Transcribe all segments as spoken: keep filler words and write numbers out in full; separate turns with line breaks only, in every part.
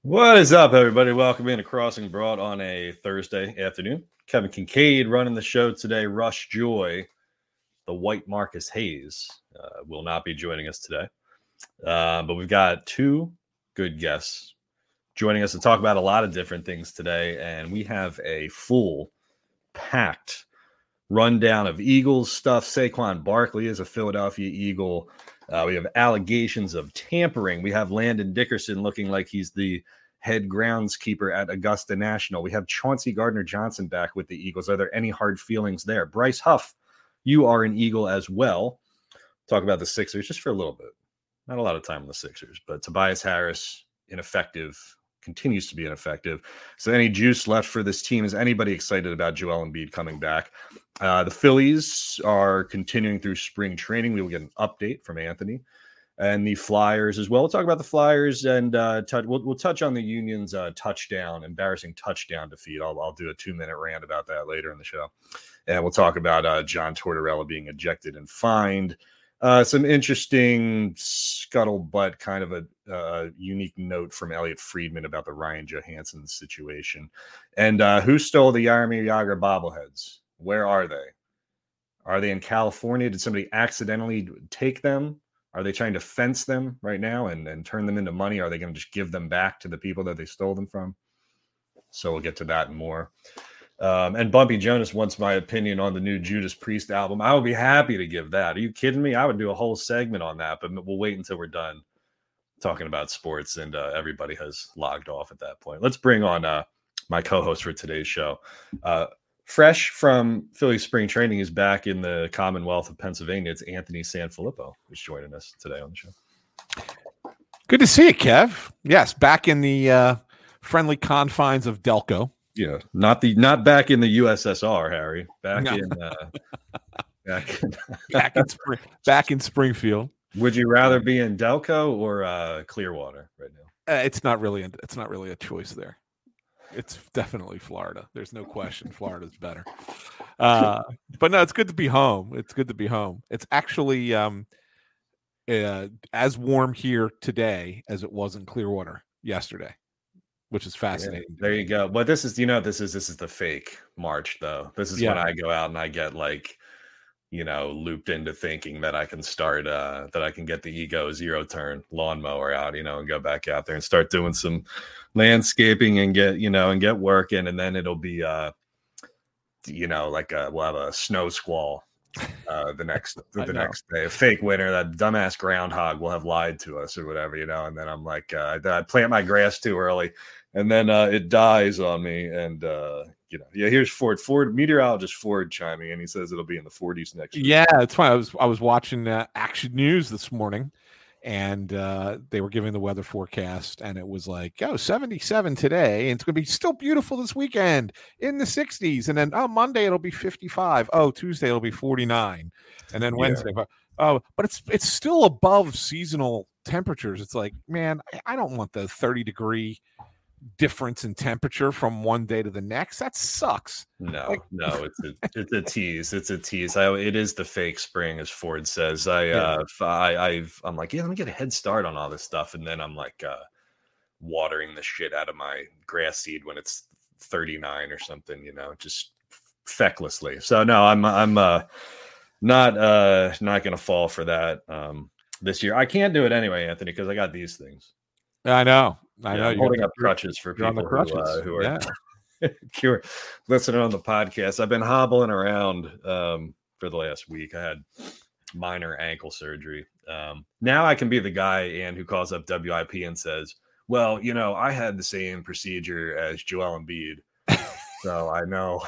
What is up, everybody? Welcome into Crossing Broad on a Thursday afternoon. Kevin Kincaid running the show today. Rush Joy, the white Marcus Hayes, uh, will not be joining us today. Uh, but we've got two good guests joining us to talk about a lot of different things today. And we have a full, packed rundown of Eagles stuff. Saquon Barkley is a Philadelphia Eagle. Uh, we have allegations of tampering. We have Landon Dickerson looking like he's the head groundskeeper at Augusta National. We have Chauncey Gardner-Johnson back with the Eagles. Are there any hard feelings there? Bryce Huff, you are an Eagle as well. Talk about the Sixers just for a little bit. Not a lot of time on the Sixers, but Tobias Harris, ineffective, continues to be ineffective. So any juice left for this team? Is anybody excited about Joel Embiid coming back? Uh, the Phillies are continuing through spring training. We will get an update from Anthony. And the Flyers as well. We'll talk about the Flyers and uh, touch, we'll, we'll touch on the Union's uh, touchdown, embarrassing touchdown defeat. I'll, I'll do a two-minute rant about that later in the show. And we'll talk about uh, John Tortorella being ejected and fined. Uh, some interesting scuttlebutt, kind of a uh, unique note from Elliot Friedman about the Ryan Johansson situation. And uh, who stole the Jaromir Jagr bobbleheads? Where are they? Are they in California? Did somebody accidentally take them? Are they trying to fence them right now and, and turn them into money? Are they going to just give them back to the people that they stole them from? So we'll get to that and more. Um, and Bumpy Jonas wants my opinion on the new Judas Priest album. I would be happy to give that. Are you kidding me? I would do a whole segment on that, but we'll wait until we're done talking about sports and uh, everybody has logged off at that point. Let's bring on uh, my co-host for today's show. Uh, fresh from Philly spring training is back in the Commonwealth of Pennsylvania. It's Anthony Sanfilippo who's joining us today on the show.
Good to see you, Kev. Yes, back in the uh, friendly confines of Delco.
Yeah, not the not back in the U S S R, Harry. Back no. in uh, back in
back in Spring, back in Springfield.
Would you rather be in Delco or uh, Clearwater right now?
Uh, it's not really. It's not really a choice there. It's definitely Florida. There's no question. Florida's better. Uh, but no, it's good to be home. It's good to be home. It's actually um, uh, as warm here today as it was in Clearwater yesterday, which is fascinating.
Yeah, there you go. But this is, you know, this is this is the fake March, though. This is yeah. when I go out and I get like, you know, looped into thinking that I can start, uh, that I can get the Ego zero turn lawnmower out, you know, and go back out there and start doing some landscaping and get, you know, and get working. And then it'll be, uh, you know, like a, we'll have a snow squall uh, the next the know. next day, a fake winter. That dumbass groundhog will have lied to us or whatever, you know. And then I'm like, uh, I plant my grass too early, and then uh, it dies on me. And uh, you know, yeah. Here's Ford. Ford meteorologist Ford chiming in. He says it'll be in the forties next week.
Yeah, it's fine. I was I was watching uh, Action News this morning, and uh, they were giving the weather forecast, and it was like, oh, seventy-seven today, and it's going to be still beautiful this weekend in the sixties, and then oh, Monday it'll be fifty-five. Oh, Tuesday it'll be forty-nine, and then Wednesday. Yeah. Oh, but it's it's still above seasonal temperatures. It's like, man, I, I don't want the thirty degree difference in temperature from one day to the next. That sucks.
No,
like,
no, it's a it's a tease. It's a tease. I, it is the fake spring, as Ford says. I, yeah. uh, I, I've, I'm like, yeah, let me get a head start on all this stuff, and then I'm like, uh, watering the shit out of my grass seed when it's thirty-nine or something, you know, just fecklessly. So no, I'm, I'm, uh, not, uh, not gonna fall for that um, this year. I can't do it anyway, Anthony, because I got these things.
I know. I
yeah,
know.
I'm holding up crutches for people
crutches.
Who, uh, who are
yeah.
cure, listening on the podcast. I've been hobbling around um, for the last week. I had minor ankle surgery. Um, now I can be the guy, and who calls up W I P and says, well, you know, I had the same procedure as Joel Embiid. So I know.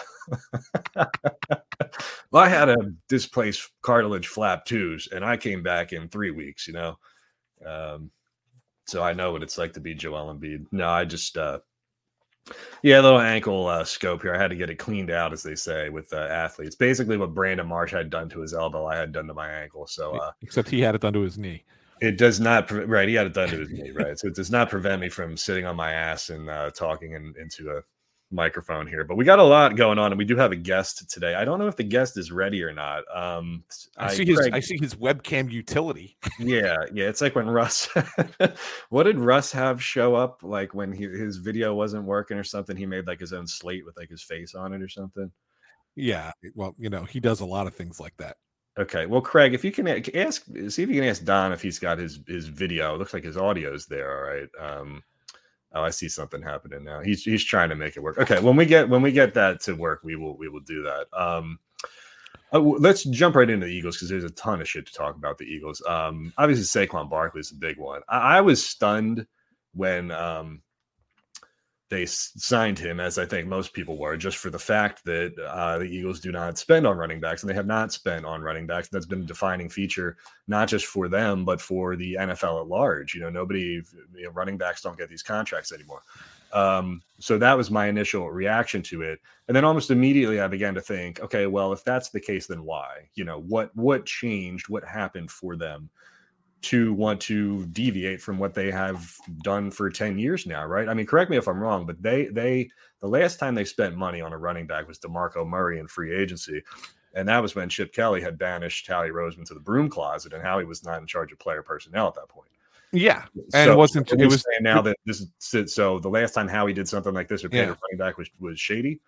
Well, I had a displaced cartilage flap twos, and I came back in three weeks, you know. Um, So I know what it's like to be Joel Embiid. No, I just, uh, yeah, a little ankle uh, scope here. I had to get it cleaned out, as they say, with uh, athletes. Basically what Brandon Marsh had done to his elbow, I had done to my ankle. So, uh,
except he had it done to his knee.
It does not, pre- right, he had it done to his knee, right? So it does not prevent me from sitting on my ass and uh, talking in, into a microphone here, but we got a lot going on, and we do have a guest today. I don't know if the guest is ready or not. Um,
I, I see his Craig, I see his webcam utility.
yeah, yeah. It's like when Russ. What did Russ have show up like when he, his video wasn't working or something? He made like his own slate with like his face on it or something.
Yeah, well, you know, he does a lot of things like that.
Okay, well, Craig, if you can ask, see if you can ask Don if he's got his his video. It looks like his audio's there. All right. Um, Oh, I see something happening now. He's he's trying to make it work. Okay, when we get when we get that to work, we will we will do that. Um, uh, let's jump right into the Eagles because there's a ton of shit to talk about the Eagles. Um, obviously Saquon Barkley is a big one. I, I was stunned when um they signed him, as I think most people were, just for the fact that uh, the Eagles do not spend on running backs, and they have not spent on running backs. That's been a defining feature, not just for them, but for the N F L at large. You know, nobody, you know, running backs don't get these contracts anymore. Um, so that was my initial reaction to it. And then almost immediately I began to think, okay, well, if that's the case, then why? You know, what what changed? What happened for them to want to deviate from what they have done for ten years now, right? I mean, correct me if I'm wrong, but they, they, the last time they spent money on a running back was DeMarco Murray in free agency. And that was when Chip Kelly had banished Howie Roseman to the broom closet, and Howie was not in charge of player personnel at that point.
Yeah. And so, it wasn't, it was
now that this is, so the last time Howie did something like this or paid yeah. a running back was, was shady.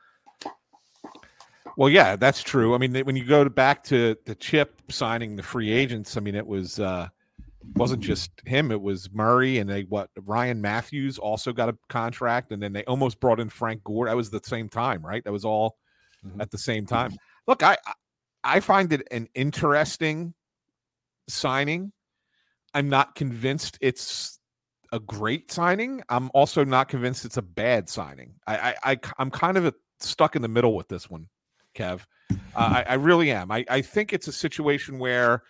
Well, yeah, that's true. I mean, when you go back to the Chip signing the free agents, I mean, it was, uh, wasn't just him, it was Murray, and they what Ryan Matthews also got a contract, and then they almost brought in Frank Gore. That was the same time, right? That was all mm-hmm. at the same time. Look, I I find it an interesting signing. I'm not convinced it's a great signing. I'm also not convinced it's a bad signing. I I, I I'm kind of a, stuck in the middle with this one, Kev. Uh, I, I really am. I, I think it's a situation where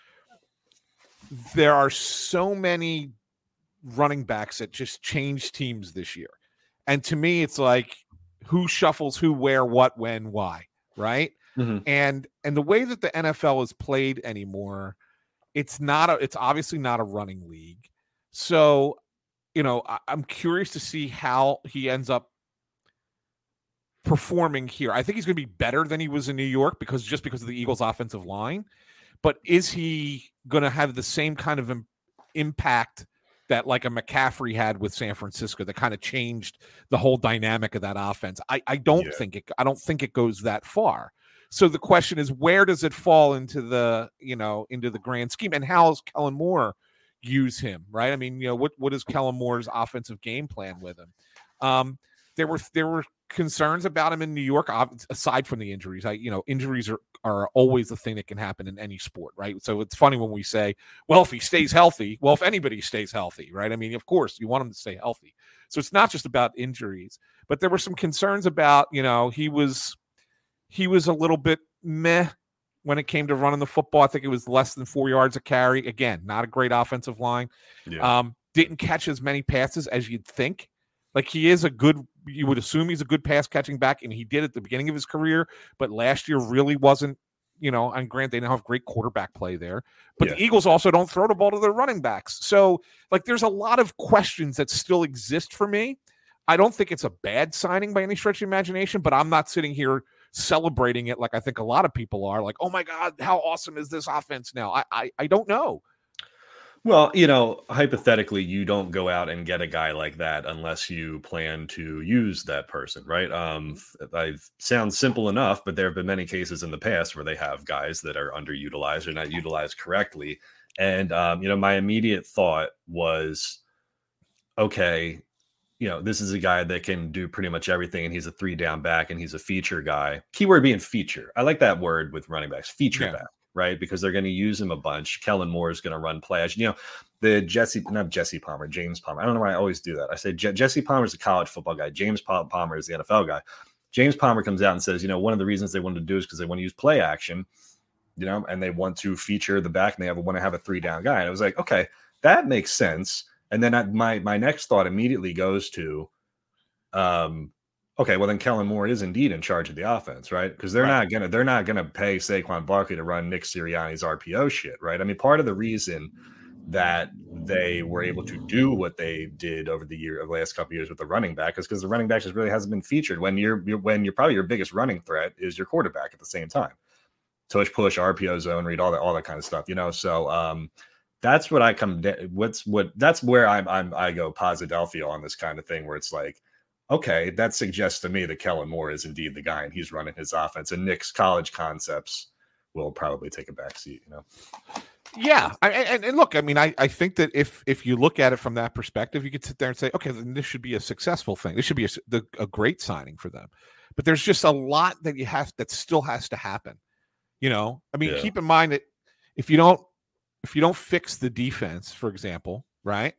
there are so many running backs that just change teams this year. And to me, it's like who shuffles who, where, what, when, why, right? Mm-hmm. And and the way that the N F L is played anymore, it's not a, it's obviously not a running league. So, you know, I, I'm curious to see how he ends up performing here. I think he's going to be better than he was in New York because just because of the Eagles' offensive line. But is he going to have the same kind of im- impact that like a McCaffrey had with San Francisco that kind of changed the whole dynamic of that offense? I, I don't yeah. think it. I don't think it goes that far. So the question is, where does it fall into the you know into the grand scheme, and how does Kellen Moore use him? Right? I mean, you know, what what is Kellen Moore's offensive game plan with him? Um, there were there were concerns about him in New York, aside from the injuries. I, you know, injuries are, are always a thing that can happen in any sport, right? So it's funny when we say, well, if he stays healthy, well, if anybody stays healthy, right? I mean, of course, you want him to stay healthy. So it's not just about injuries, but there were some concerns about, you know, he was he was a little bit meh when it came to running the football. I think it was less than four yards a carry. Again, not a great offensive line. Yeah. Um, didn't catch as many passes as you'd think. Like he is a good, you would assume he's a good pass catching back, and he did at the beginning of his career, but last year really wasn't, you know, and Grant, they now have great quarterback play there, but yeah. the Eagles also don't throw the ball to their running backs. So like, there's a lot of questions that still exist for me. I don't think it's a bad signing by any stretch of imagination, but I'm not sitting here celebrating it like I think a lot of people are, like, oh my God, how awesome is this offense now? I I, I don't know.
Well, you know, hypothetically, you don't go out and get a guy like that unless you plan to use that person, right? Um, I sounds simple enough, but there have been many cases in the past where they have guys that are underutilized or not utilized correctly. And, um, you know, my immediate thought was, okay, you know, this is a guy that can do pretty much everything, and he's a three down back, and he's a feature guy. Keyword being feature. I like that word with running backs, feature yeah. back. Right, because they're going to use him a bunch. Kellen Moore is going to run plays. You know, the Jesse, not Jesse Palmer, James Palmer. I don't know why I always do that. I say Je- Jesse Palmer is a college football guy. James Palmer is the N F L guy. James Palmer comes out and says, you know, one of the reasons they wanted to do is because they want to use play action, you know, and they want to feature the back, and they have want to have a three down guy. And it was like, okay, that makes sense. And then I, my my next thought immediately goes to, um. Okay, well then Kellen Moore is indeed in charge of the offense, right? Because they're right. not gonna they're not gonna pay Saquon Barkley to run Nick Sirianni's R P O shit, right? I mean, part of the reason that they were able to do what they did over the year, of the last couple of years with the running back, is because the running back just really hasn't been featured when you're, you're when you're probably your biggest running threat is your quarterback at the same time. Tush push, R P O zone read, all that, all that kind of stuff, you know. So um, that's what I come. De- what's what? That's where I'm. I'm. I go Posidelphia on this kind of thing, where it's like, okay, that suggests to me that Kellen Moore is indeed the guy, and he's running his offense. And Nick's college concepts will probably take a back seat, you know.
Yeah, I, and, and look, I mean, I, I think that if if you look at it from that perspective, you could sit there and say, okay, then this should be a successful thing. This should be a, the, a great signing for them. But there's just a lot that you have that still has to happen. You know, I mean, yeah. keep in mind that if you don't if you don't fix the defense, for example, right,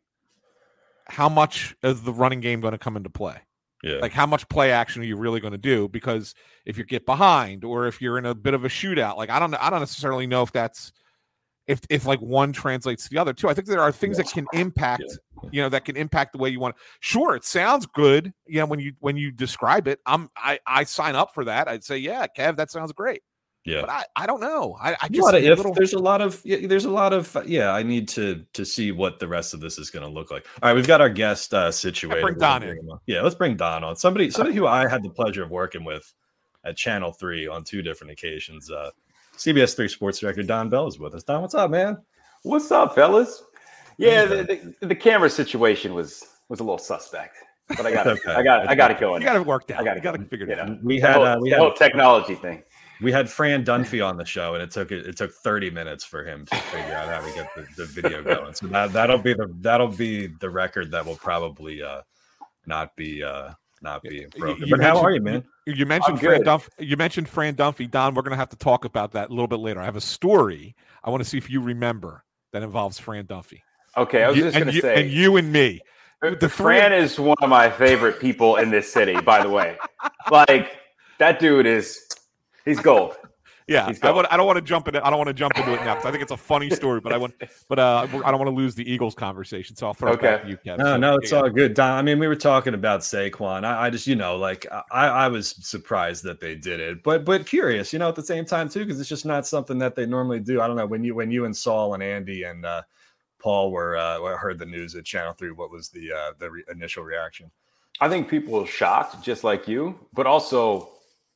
how much is the running game going to come into play?
Yeah.
Like, how much play action are you really going to do? Because if you get behind, or if you're in a bit of a shootout, like I don't I don't necessarily know if that's If if like one translates to the other too. I think there are things that can impact, yeah. you know, that can impact the way you want. Sure, it sounds good. Yeah, you know, when you when you describe it, I'm I I sign up for that. I'd say, yeah, Kev, that sounds great.
Yeah,
but I, I don't know. I, I
just
a
if
little...
there's a lot of yeah, there's a lot of yeah. I need to to see what the rest of this is going to look like. All right, we've got our guest uh, situated.
Bring Don in.
Yeah, let's bring Don on. Somebody somebody who I had the pleasure of working with at Channel three on two different occasions. Uh, C B S three Sports Director Don Bell is with us. Don, what's up, man?
What's up, fellas? Yeah, the, the, the camera situation was was a little suspect, but I got it. Okay. I got I got it going.
You got it worked out.
I got
it.
it.
Got it figured
you
out.
Know,
we had
the whole,
uh, we
the
had
whole technology thing.
We had Fran Dunphy on the show, and it took it took thirty minutes for him to figure out how to get the, the video going. So that that'll be the that'll be the record that will probably uh, not be uh, not be broken.
You
but how are you, man?
You, you mentioned Fran Dunphy. You mentioned Fran Dunphy. Don, we're going to have to talk about that a little bit later. I have a story. I want to see if you remember that involves Fran Dunphy.
Okay, I was
you,
just going to say,
and you and me.
The Fran is one of my favorite people in this city. By the way, like that dude is. He's gold.
Yeah, He's gold. I, want, I don't want to jump into. I don't want to jump into it now because I think it's a funny story. But I want, but uh, I don't want to lose the Eagles conversation. So I'll throw
okay.
it back to you, Kevin.
No,
so,
no, it's
yeah.
all good. Don, I mean, we were talking about Saquon. I, I just, you know, like I, I was surprised that they did it, but but curious, you know, at the same time too, because it's just not something that they normally do. I don't know when you when you and Saul and Andy and uh, Paul were uh, heard the news at Channel three. What was the uh, the re- initial reaction?
I think people were shocked, just like you, but also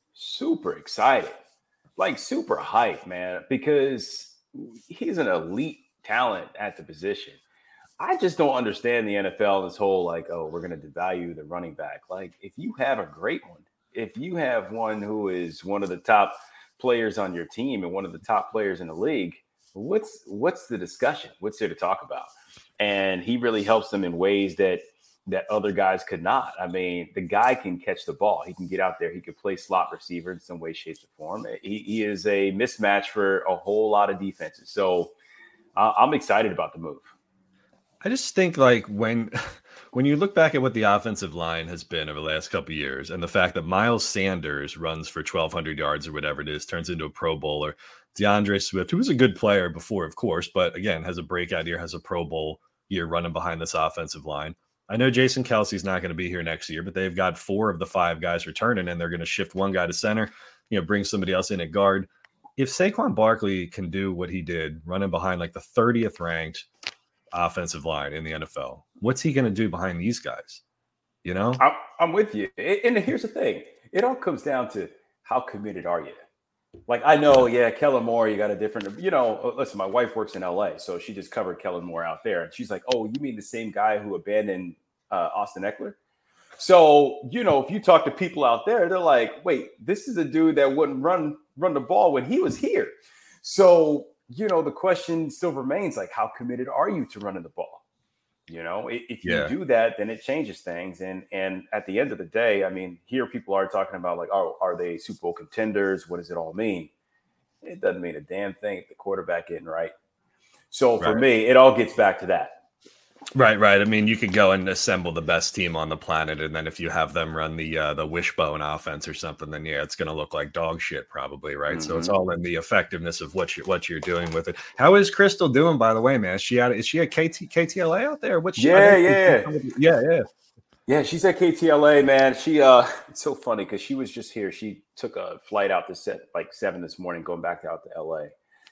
super excited. Like super hype, man, because he's an elite talent at the position. I just don't understand the N F L, this whole like, oh, we're going to devalue the running back. Like if you have a great one, if you have one who is one of the top players on your team and one of the top players in the league, what's what's the discussion? What's there to talk about? And he really helps them in ways that that other guys could not. I mean, the guy can catch the ball. He can get out there. He could play slot receiver in some way, shape, or form. He, he is a mismatch for a whole lot of defenses. So uh, I'm excited about the move.
I just think like when when you look back at what the offensive line has been over the last couple of years and the fact that Miles Sanders runs for twelve hundred yards or whatever it is, turns into a Pro Bowler, DeAndre Swift, who was a good player before, of course, but again, has a breakout year, has a Pro Bowl year running behind this offensive line. I know Jason Kelsey's not going to be here next year, but they've got four of the five guys returning, and they're going to shift one guy to center, you know, bring somebody else in at guard. If Saquon Barkley can do what he did, running behind like the thirtieth ranked offensive line in the N F L, what's he going to do behind these guys? You know,
I'm, I'm with you. And here's the thing. It all comes down to how committed are you? Like, I know, yeah, Kellen Moore, you got a different, you know, listen, my wife works in L A, so she just covered Kellen Moore out there. And she's like, oh, you mean the same guy who abandoned uh, Austin Eckler? So, you know, if you talk to people out there, they're like, wait, this is a dude that wouldn't run run the ball when he was here. So, you know, the question still remains, like, how committed are you to running the ball? You know, if you yeah. do that, then it changes things. And and at the end of the day, I mean, here people are talking about like, oh, are they Super Bowl contenders? What does it all mean? It doesn't mean a damn thing if the quarterback isn't right. So for right. me, it all gets back to that.
Right, right. I mean, you could go and assemble the best team on the planet, and then if you have them run the uh, the wishbone offense or something, then yeah, it's going to look like dog shit, probably, right? Mm-hmm. So it's all in the effectiveness of what you what you're doing with it. How is Crystal doing, by the way, man? Is she out? Is she at K T, K T L A out there? What's she?
Yeah, yeah,
yeah, yeah,
yeah. She's at K T L A, man. She uh, it's so funny because she was just here. She took a flight out to set like seven this morning, going back out to L A.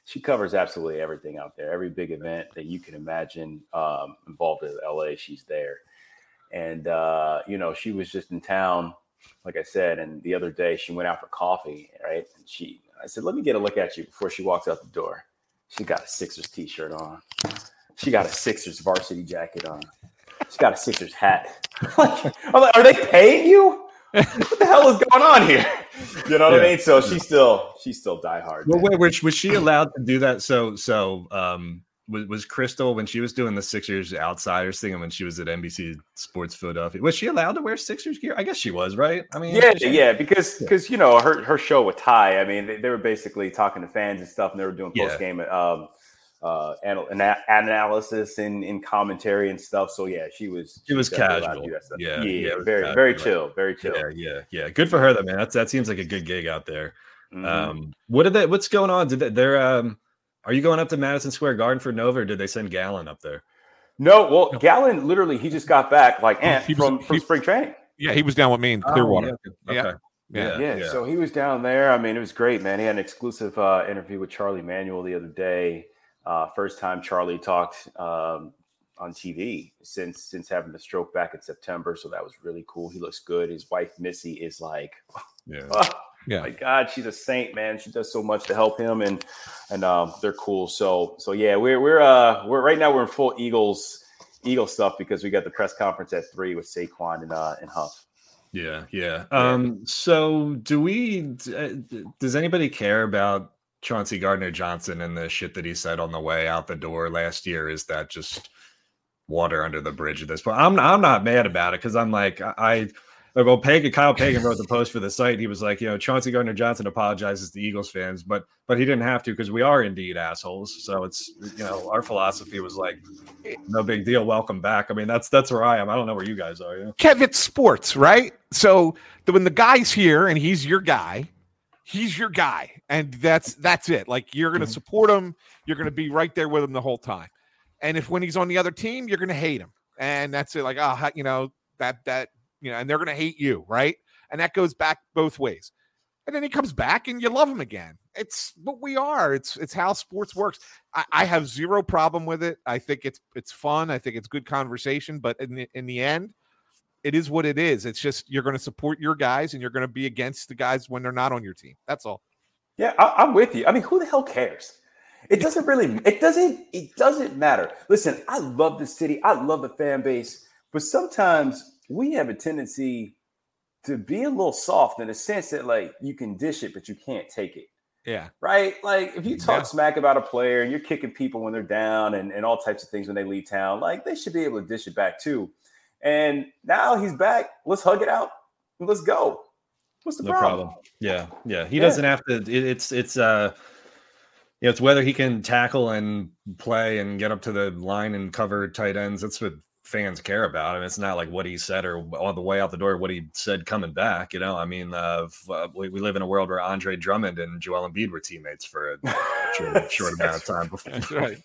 she covers absolutely everything out there. Every big event that you can imagine um, involved in L A, she's there. And, uh, you know, she was just in town, like I said, and the other day she went out for coffee, right? And she, I said, let me get a look at you before she walks out the door. She got a Sixers t-shirt on. She got a Sixers varsity jacket on. She's got a Sixers hat. I'm like, are they paying you? What the hell is going on here? You know what yeah. I mean? So she's still she's still diehard.
Well, wait, was, was she allowed to do that? So so um, was was Crystal when she was doing the Sixers Outsiders thing and when she was at N B C Sports Philadelphia? Was she allowed to wear Sixers gear? I guess she was, right? I mean,
yeah,
she,
yeah, because because yeah. you know her her show with Ty. I mean, they, they were basically talking to fans and stuff, and they were doing post game. Yeah. Um, uh anal- analysis and in commentary and stuff. So yeah, she was
she was casual.
Yeah, yeah,
yeah
very
casual.
very chill, very chill.
Yeah, yeah, yeah. Good for her though, man. That's that seems like a good gig out there.
Mm-hmm.
Um, what did they? What's going on? Did they, they're um? Are you going up to Madison Square Garden for Nova, or did they send Gallon up there?
No, well, Gallon literally he just got back like Ant
he
from,
was,
from
he,
spring training.
Yeah, he was down with me in Clearwater.
Oh, yeah. Okay.
Yeah.
Yeah. Yeah. yeah, So he was down there. I mean, it was great, man. He had an exclusive uh, interview with Charlie Manuel the other day. Uh, first time Charlie talked um, on T V since since having the stroke back in September. So that was really cool. He looks good. His wife, Missy, is like,
yeah,
oh,
yeah.
my God, she's a saint, man. She does so much to help him, and and um, they're cool. So so yeah, we're we're uh we're right now we're in full Eagles Eagle stuff because we got the press conference at three with Saquon and uh and Huff.
Yeah, yeah. Um. So do we? Uh, does anybody care about Chauncey Gardner-Johnson and the shit that he said on the way out the door last year? Is that just water under the bridge at this point? I'm I'm not mad about it because I'm like I, I well, Pagan, Kyle Pagan wrote the post for the site. He was like, you know, Chauncey Gardner-Johnson apologizes to Eagles fans, but but he didn't have to because we are indeed assholes. So it's, you know, our philosophy was like, no big deal, welcome back. I mean, that's that's where I am. I don't know where you guys are. You know?
Kev, it's sports, right? So the, when the guy's here and he's your guy. He's your guy, and that's that's it. Like, you're going to support him. You're going to be right there with him the whole time. And if when he's on the other team, you're going to hate him. And that's it. Like, oh, you know, that, that, you know, and they're going to hate you, right? And that goes back both ways. And then he comes back and you love him again. It's what we are. It's it's how sports works. I, I have zero problem with it. I think it's it's fun. I think it's good conversation. But in the, in the end, it is what it is. It's just you're going to support your guys and you're going to be against the guys when they're not on your team. That's all.
Yeah, I, I'm with you. I mean, who the hell cares? It doesn't really, it doesn't, it doesn't matter. Listen, I love the city. I love the fan base. But sometimes we have a tendency to be a little soft in the sense that, like, you can dish it, but you can't take it.
Yeah.
Right? Like, if you talk
yeah.
smack about a player and you're kicking people when they're down and, and all types of things when they leave town, like, they should be able to dish it back too. And now he's back. Let's hug it out and let's go. What's the
no
problem?
problem? Yeah, yeah. He
Yeah.
doesn't have to. It, it's it's uh, you know, it's whether he can tackle and play and get up to the line and cover tight ends. That's what fans care about. I mean, it's not like what he said or on the way out the door, what he said coming back. You know, I mean, uh, uh, we, we live in a world where Andre Drummond and Joel Embiid were teammates for a short, short amount of time before.
That's right.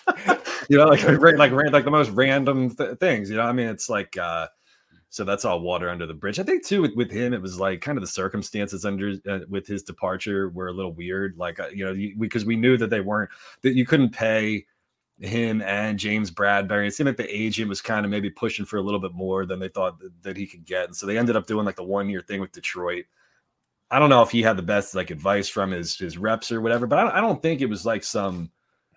You know, like like like like the most random th- things. You know, I mean, it's like uh, so that's all water under the bridge. I think too with, with him, it was like kind of the circumstances under uh, with his departure were a little weird. Like uh, you know, because we, we knew that they weren't that you couldn't pay him and James Bradbury. It seemed like the agent was kind of maybe pushing for a little bit more than they thought that, that he could get, and so they ended up doing like the one year thing with Detroit. I don't know if he had the best like advice from his his reps or whatever, but I don't, I don't think it was like some.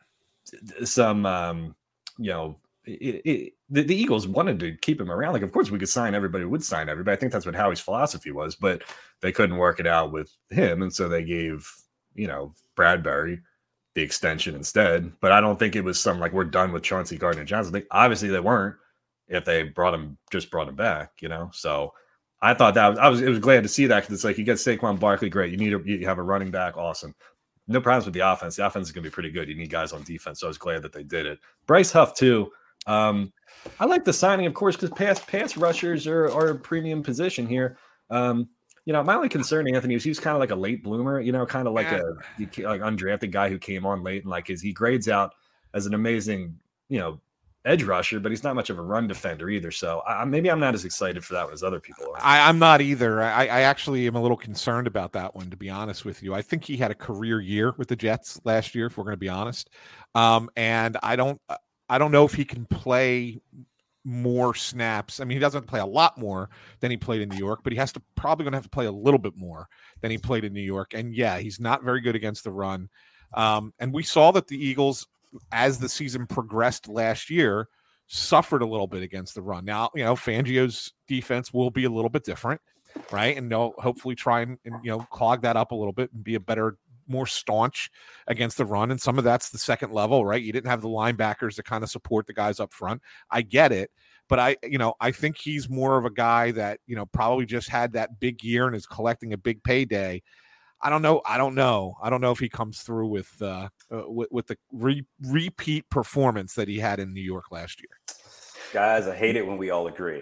some um you know it, it, the, the Eagles wanted to keep him around. Like, of course we could sign everybody, would sign everybody. I think that's what Howie's philosophy was, but they couldn't work it out with him, and so they gave, you know, Bradbury the extension instead. But I don't think it was some like we're done with Chauncey Gardner-Johnson. They, obviously they weren't if they brought him just brought him back, you know. So I thought that was, I was it was glad to see that, because it's like you get Saquon Barkley, great. You need a, you have a running back, awesome. No problems with the offense. The offense is going to be pretty good. You need guys on defense. So I was glad that they did it. Bryce Huff, too. Um, I like the signing, of course, because pass pass rushers are, are a premium position here. Um, you know, my only concern, Anthony, is he was kind of like a late bloomer, you know, kind of like yeah. a like undrafted guy who came on late, and like his he grades out as an amazing, you know, edge rusher, but he's not much of a run defender either. So I, maybe I'm not as excited for that one as other people are.
I, I'm not either. I, I actually am a little concerned about that one, to be honest with you. I think he had a career year with the Jets last year, if we're going to be honest. Um, and I don't, I don't know if he can play more snaps. I mean, he doesn't play a lot more than he played in New York, but he has to probably going to have to play a little bit more than he played in New York. And yeah, he's not very good against the run. Um, and we saw that the Eagles, as the season progressed last year, suffered a little bit against the run. Now, you know, Fangio's defense will be a little bit different, right? And they'll hopefully try and, and you know, clog that up a little bit and be a better, more staunch against the run. And some of that's the second level, right? You didn't have the linebackers to kind of support the guys up front. I get it. But I, you know, I think he's more of a guy that, you know, probably just had that big year and is collecting a big payday. I don't know. I don't know. I don't know if he comes through with uh, uh with, with the re- repeat performance that he had in New York last year.
Guys, I hate it when we all agree.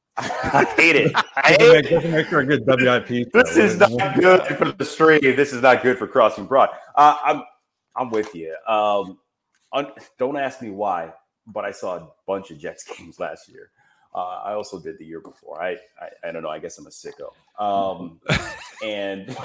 I hate it. I hate
it.
it.
Make for a good W I P.
This is not good for the stream. This is not good for Crossing Broad. Uh, I'm I'm with you. Um, un- don't ask me why, but I saw a bunch of Jets games last year. Uh, I also did the year before. I, I I don't know. I guess I'm a sicko. Um, and.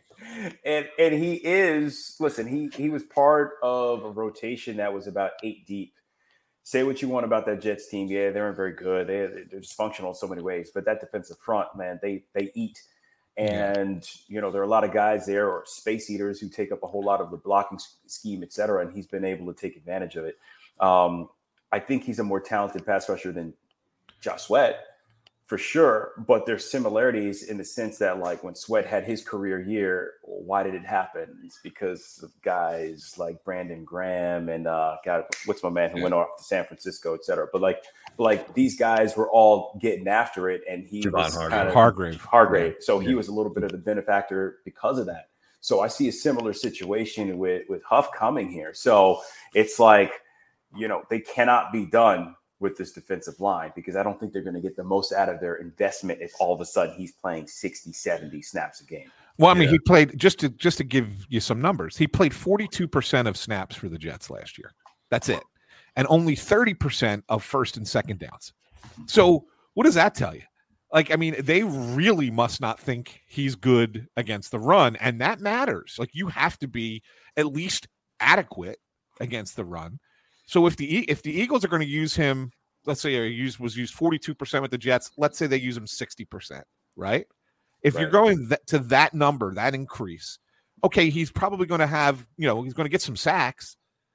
And and he is, listen, he he was part of a rotation that was about eight deep. Say what you want about that Jets team. Yeah, they weren't very good. They, they're dysfunctional in so many ways. But that defensive front, man, they they eat. And, yeah. you know, there are a lot of guys there or space eaters who take up a whole lot of the blocking scheme, et cetera. And he's been able to take advantage of it. Um, I think he's a more talented pass rusher than Josh Sweat. For sure, but there's similarities in the sense that, like, when Sweat had his career year, why did it happen? It's because of guys like Brandon Graham and uh, God, what's my man who yeah. went off to San Francisco, et cetera. But like, like these guys were all getting after it, and he
Javon
was
Hargrave.
kind of
Hargrave.
Hargrave. So
yeah.
he was a little bit of the benefactor because of that. So I see a similar situation with with Huff coming here. So it's like, you know, they cannot be done with this defensive line, because I don't think they're going to get the most out of their investment if all of a sudden he's playing sixty, seventy snaps a game.
Well, I mean,
yeah.
he played, just to just to give you some numbers, he played forty-two percent of snaps for the Jets last year. That's it. And only thirty percent of first and second downs. So what does that tell you? Like, I mean, they really must not think he's good against the run, and that matters. Like, you have to be at least adequate against the run. So if the if the Eagles are going to use him, let's say he used, was used forty-two percent with the Jets, let's say they use him sixty percent, right? If right. you're going th- to that number, that increase, okay, he's probably going to have, you know, he's going to get some sacks,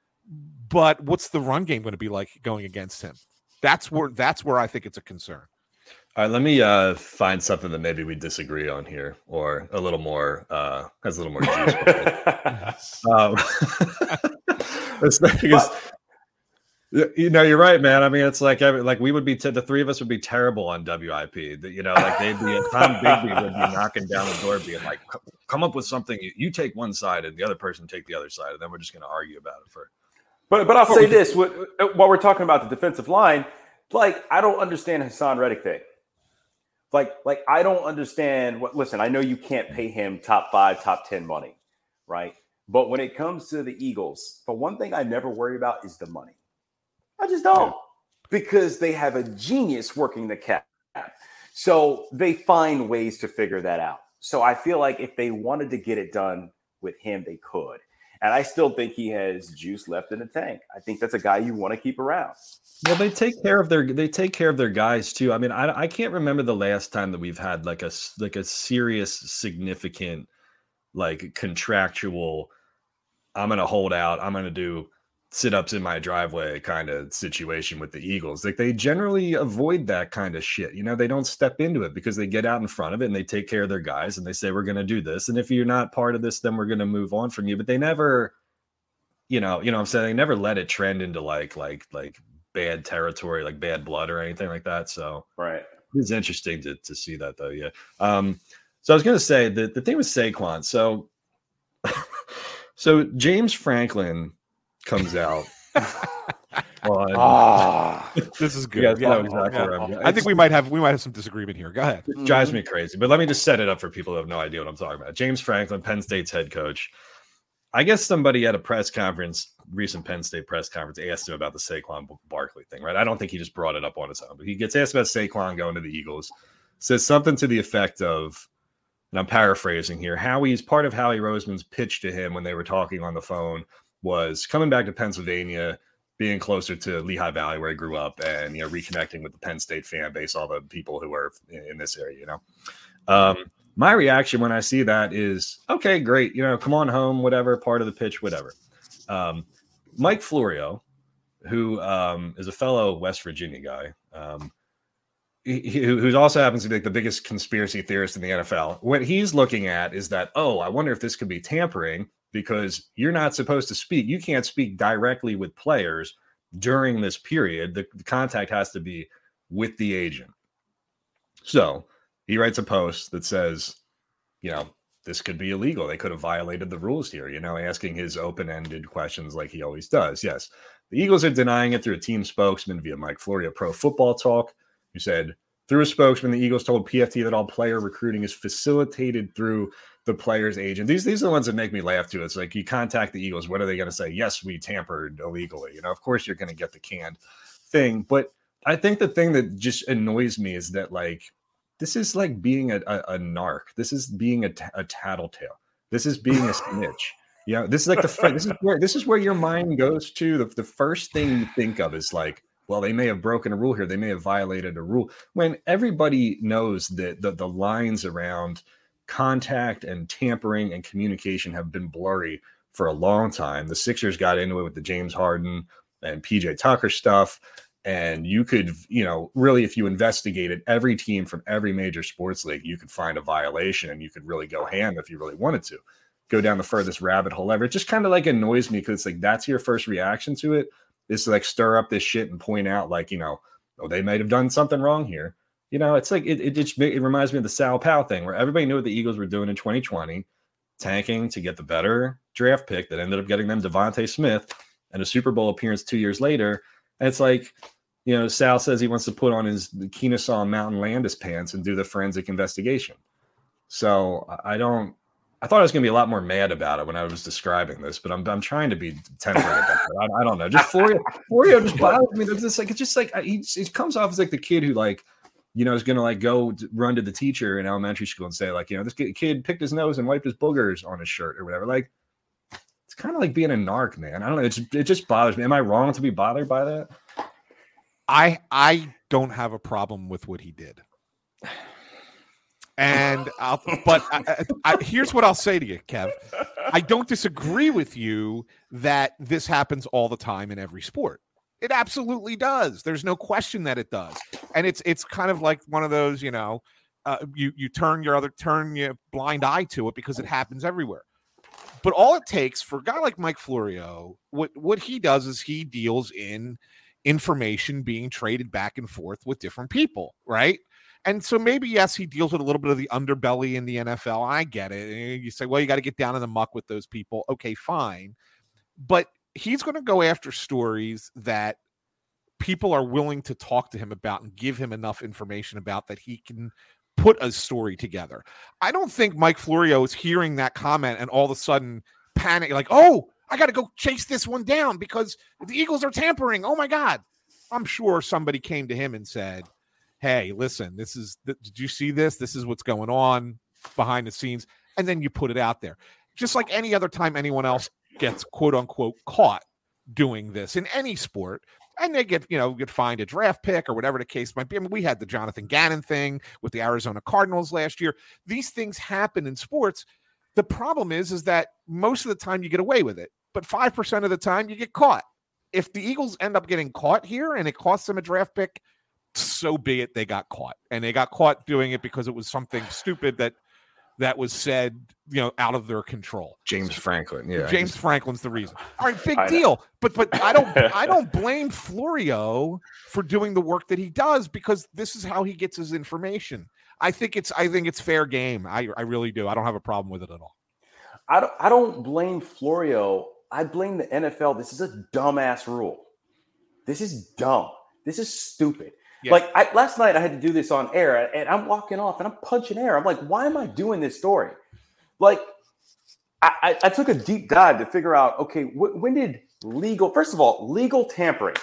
but what's the run game going to be like going against him? That's where that's where I think it's a concern.
All right, let me uh, find something that maybe we disagree on here, or a little more uh, has a little more juice. um, because, you know, you're right, man. I mean, it's like every, like we would be t- the three of us would be terrible on W I P. You know, like they'd be Tom Bigby would be knocking down the door, being like, "Come up with something. You, you take one side, and the other person take the other side, and then we're just going to argue about it for."
But but I'll say this: while we're talking about the defensive line, like I don't understand Hassan Reddick thing. Like like I don't understand what. Listen, I know you can't pay him top five, top ten money, right? But when it comes to the Eagles, the one thing I never worry about is the money. I just don't, because they have a genius working the cap. So they find ways to figure that out. So I feel like if they wanted to get it done with him, they could. And I still think he has juice left in the tank. I think that's a guy you want to keep around.
Well, they take care of their they take care of their guys too. I mean, I I can't remember the last time that we've had like a like a serious, significant, like contractual, I'm going to hold out, I'm going to do sit-ups in my driveway kind of situation with the Eagles. Like they generally avoid that kind of shit. You know, they don't step into it because they get out in front of it and they take care of their guys and they say, we're going to do this. And if you're not part of this, then we're going to move on from you. But they never, you know, you know what I'm saying? They never let it trend into like, like, like bad territory, like bad blood or anything like that. So
right.
It's interesting to, to see that though. Yeah. Um, so I was going to say that the thing with Saquon. So, so James Franklin comes out. well,
ah, this is good.
Yeah, you know
yeah,
exactly
yeah.
where I'm going.
I think we might have we might have some disagreement here. Go ahead.
It drives me crazy, but let me just set it up for people who have no idea what I'm talking about. James Franklin, Penn State's head coach. I guess somebody at a press conference, recent Penn State press conference, asked him about the Saquon Barkley thing, right? I don't think he just brought it up on his own, but he gets asked about Saquon going to the Eagles, says something to the effect of, and I'm paraphrasing here, Howie's part of Howie Roseman's pitch to him when they were talking on the phone was coming back to Pennsylvania, being closer to Lehigh Valley where he grew up, and, you know, reconnecting with the Penn State fan base, all the people who are in, in this area, you know. Um, my reaction when I see that is, okay, great, you know, come on home, whatever, part of the pitch, whatever. Um, Mike Florio, who um, is a fellow West Virginia guy, um, he, he, who also happens to be like the biggest conspiracy theorist in the N F L. What he's looking at is that, oh, I wonder if this could be tampering, because you're not supposed to speak. You can't speak directly with players during this period. The, the contact has to be with the agent. So he writes a post that says, you know, this could be illegal. They could have violated the rules here, you know, asking his open-ended questions like he always does. Yes, the Eagles are denying it through a team spokesman via Mike Florio Pro Football Talk, who said, through a spokesman, the Eagles told P F T that all player recruiting is facilitated through the player's agent. These, these are the ones that make me laugh too. It's like, you contact the Eagles, what are they going to say? Yes, we tampered illegally. You know, of course you're going to get the canned thing. But I think the thing that just annoys me is that, like, this is like being a, a, a narc. This is being a, t- a tattletale. This is being a snitch. You know, this is like the this is where this is where your mind goes to. The, the first thing you think of is like, well, they may have broken a rule here. They may have violated a rule. When everybody knows that the, the lines around contact and tampering and communication have been blurry for a long time. The Sixers got into it with the James Harden and P J Tucker stuff. And you could, you know, really, if you investigated every team from every major sports league, you could find a violation, and you could really go ham if you really wanted to go down the furthest rabbit hole ever. It just kind of like annoys me, because it's like, that's your first reaction to it, is to like stir up this shit and point out, like, you know, oh, they might have done something wrong here. You know, it's like, it it, just, it reminds me of the Sal Powell thing, where everybody knew what the Eagles were doing in twenty twenty, tanking to get the better draft pick that ended up getting them Devontae Smith and a Super Bowl appearance two years later. And it's like, you know, Sal says he wants to put on his Kennesaw Mountain Landis pants and do the forensic investigation. So I don't, I thought I was going to be a lot more mad about it when I was describing this, but I'm I'm trying to be temperate about it. I, I don't know. Just Florio, Florio just bothers me. It's just like, it's just like, he, he comes off as like the kid who, like, you know, is going to like go run to the teacher in elementary school and say, like, you know, this kid picked his nose and wiped his boogers on his shirt or whatever. Like, it's kind of like being a narc, man. I don't know. It's, it just bothers me. Am I wrong to be bothered by that?
I I don't have a problem with what he did, and I'll, but I, I, here's what I'll say to you, Kev. I don't disagree with you that this happens all the time in every sport. It absolutely does. There's no question that it does, and it's it's kind of like one of those, you know, uh, you you turn your other turn your blind eye to it because it happens everywhere. But all it takes for a guy like Mike Florio, what what he does is he deals in information being traded back and forth with different people, right? And so maybe, yes, he deals with a little bit of the underbelly in the N F L. I get it. You say, well, you got to get down in the muck with those people. Okay, fine. But he's going to go after stories that people are willing to talk to him about and give him enough information about that he can put a story together. I don't think Mike Florio is hearing that comment and all of a sudden panic, like, oh, I got to go chase this one down because the Eagles are tampering. Oh my God. I'm sure somebody came to him and said, hey, listen, this is, th- did you see this? This is what's going on behind the scenes. And then you put it out there. Just like any other time anyone else gets quote unquote caught doing this in any sport, and they get, you know, get fined a draft pick or whatever the case might be. I mean, we had the Jonathan Gannon thing with the Arizona Cardinals last year. These things happen in sports. The problem is, is that most of the time you get away with it, but five percent of the time you get caught. If the Eagles end up getting caught here and it costs them a draft pick, so be it. They got caught, and they got caught doing it because it was something stupid that that was said, you know, out of their control.
James Franklin. Yeah.
James just... Franklin's the reason. All right. Big deal. But, but I don't, I don't blame Florio for doing the work that he does, because this is how he gets his information. I think it's, I think it's fair game. I, I really do. I don't have a problem with it at all.
I don't, I don't blame Florio. I blame the N F L. This is a dumbass rule. This is dumb. This is stupid. Yeah. Like I, last night I had to do this on air, and I'm walking off and I'm punching air. I'm like, why am I doing this story? Like, I, I took a deep dive to figure out, okay, wh- when did legal, first of all, legal tampering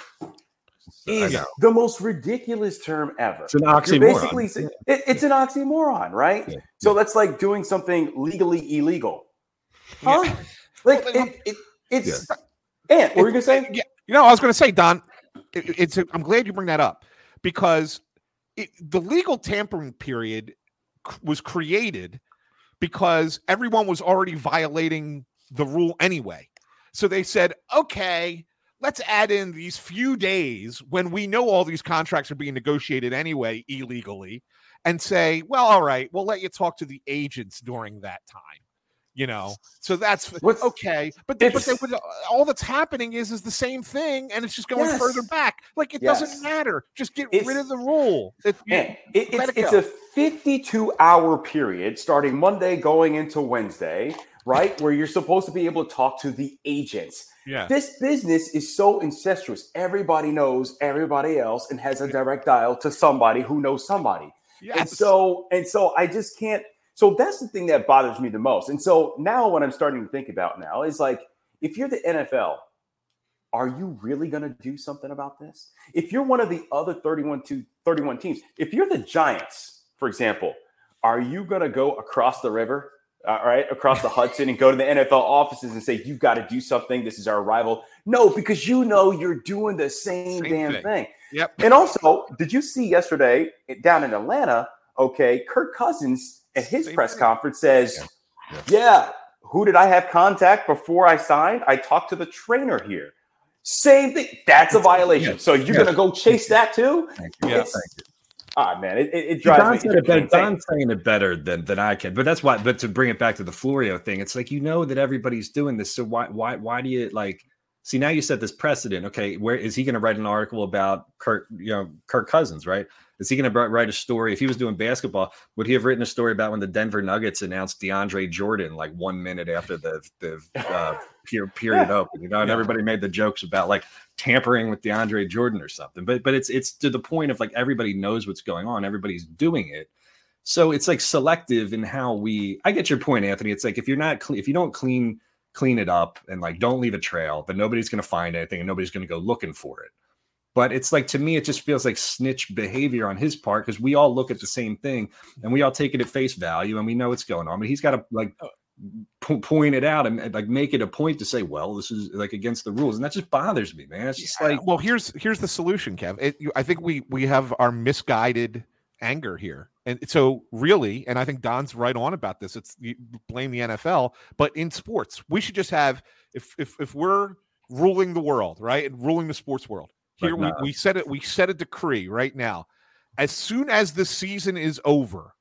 is the most ridiculous term ever.
It's an oxymoron.
Basically, it, it's an oxymoron, right? Yeah. So that's like doing something legally illegal. Huh? Yeah. Like, it, it, it's, yeah. and what were you going to say?
Yeah. You know, I was going to say, Don, it, it's, a, I'm glad you bring that up because it, the legal tampering period was created because everyone was already violating the rule anyway. So they said, okay, let's add in these few days when we know all these contracts are being negotiated anyway illegally and say, well, all right, we'll let you talk to the agents during that time. You know, so that's What's, okay. But, but they, all that's happening is is the same thing, and it's just going yes. further back. Like, it yes. doesn't matter. Just get it's, rid of the rule. It,
it, it, it's, it it's a fifty-two hour period starting Monday going into Wednesday, right, where you're supposed to be able to talk to the agents.
Yeah.
This business is so incestuous. Everybody knows everybody else and has a direct dial to somebody who knows somebody. Yes. And so and so I just can't. So that's the thing that bothers me the most. And so now what I'm starting to think about now is like, if you're the N F L, are you really going to do something about this? If you're one of the other thirty-one, to thirty-one teams, if you're the Giants, for example, are you going to go across the river, uh, right, across the Hudson and go to the N F L offices and say, you've got to do something. This is our rival. No, because you know you're doing the same, same damn thing. thing.
Yep.
And also, did you see yesterday down in Atlanta, okay, Kirk Cousins at his Same press thing. conference says, yeah. Yeah. yeah, who did I have contact before I signed? I talked to the trainer here. Same thing. That's a violation. Yeah. So you're yeah. going to go chase that too?
Thank you. Yeah. Thank you.
Ah, man, it, it, it drives
Don's
me.
It Don's saying it better than, than I can. But that's why, but to bring it back to the Florio thing, it's like, you know that everybody's doing this. So why, why, why do you like, see, now you set this precedent. Okay, where is he going to write an article about Kirk, you know, Kirk Cousins, right? Is he going to write a story? If he was doing basketball, would he have written a story about when the Denver Nuggets announced DeAndre Jordan like one minute after the the uh, period yeah. opened? You know, and yeah. everybody made the jokes about like tampering with DeAndre Jordan or something. But but it's it's to the point of like everybody knows what's going on. Everybody's doing it. So it's like selective in how we. I get your point, Anthony. It's like if you're not clean, if you don't clean clean it up and like don't leave a trail, then nobody's going to find anything and nobody's going to go looking for it. But it's like, to me, it just feels like snitch behavior on his part because we all look at the same thing and we all take it at face value and we know what's going on. But he's got to like po- point it out and, and like make it a point to say, well, this is like against the rules. And that just bothers me, man. It's just yeah. like,
well, here's here's the solution, Kev. It, you, I think we we have our misguided anger here. And so really, and I think Don's right on about this, it's you blame the N F L, but in sports, we should just have, if if if we're ruling the world, right, and ruling the sports world, here we, we set it. We set a decree right now. As soon as the season is over,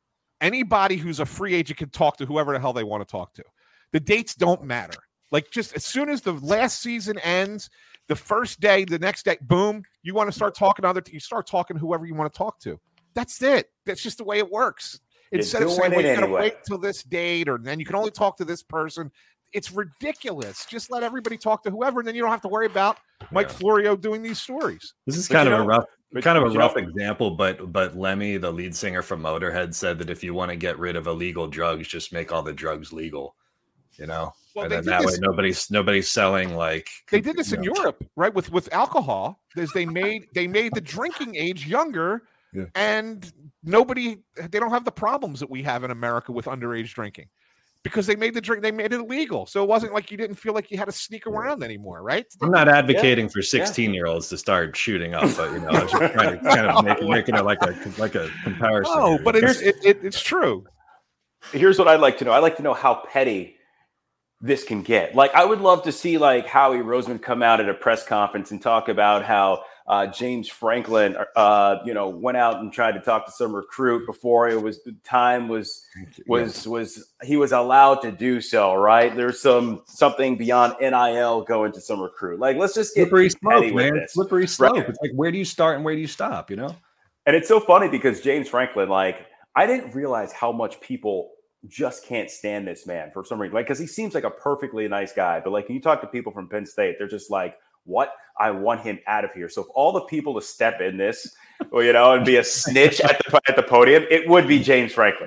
anybody who's a free agent can talk to whoever the hell they want to talk to. The dates don't matter. Like just as soon as the last season ends, the first day, the next day, boom, you want to start talking to other. You start talking to whoever you want to talk to. That's it. That's just the way it works. Instead of saying, well, you got to wait till this date, or then you can only talk to this person. It's ridiculous. Just let everybody talk to whoever, and then you don't have to worry about Mike yeah. Florio doing these stories.
This is but kind of know, a rough, kind of a rough know. example, but but Lemmy, the lead singer from Motorhead, said that if you want to get rid of illegal drugs, just make all the drugs legal. You know, well, and then that this. way nobody's nobody's selling like
they did this in
know.
Europe, right? With with alcohol, is they made they made the drinking age younger, yeah. and nobody they don't have the problems that we have in America with underage drinking. Because they made the drink, they made it illegal, so it wasn't like you didn't feel like you had to sneak around anymore, right?
I'm not advocating yeah. for sixteen-year-olds to start shooting up, but you know, I was just trying to kind of make, making it like a like a comparison.
Oh, but it's it, it, it's true.
Here's what I'd like to know. I'd like to know how petty this can get. Like, I would love to see like Howie Roseman come out at a press conference and talk about how uh, James Franklin, uh, you know, went out and tried to talk to some recruit before it was the time was was was he was allowed to do so. Right? There's some something beyond N I L going to some recruit. Like, let's just get
slippery slope, man.
This.
Slippery slope.
Right.
It's like, where do you start and where do you stop? You know.
And it's so funny because James Franklin, like, I didn't realize how much people just can't stand this man for some reason. Like, because he seems like a perfectly nice guy, but like, when you talk to people from Penn State, they're just like, what? I want him out of here. So if all the people to step in this, well, you know, and be a snitch at the at the podium, it would be James Franklin.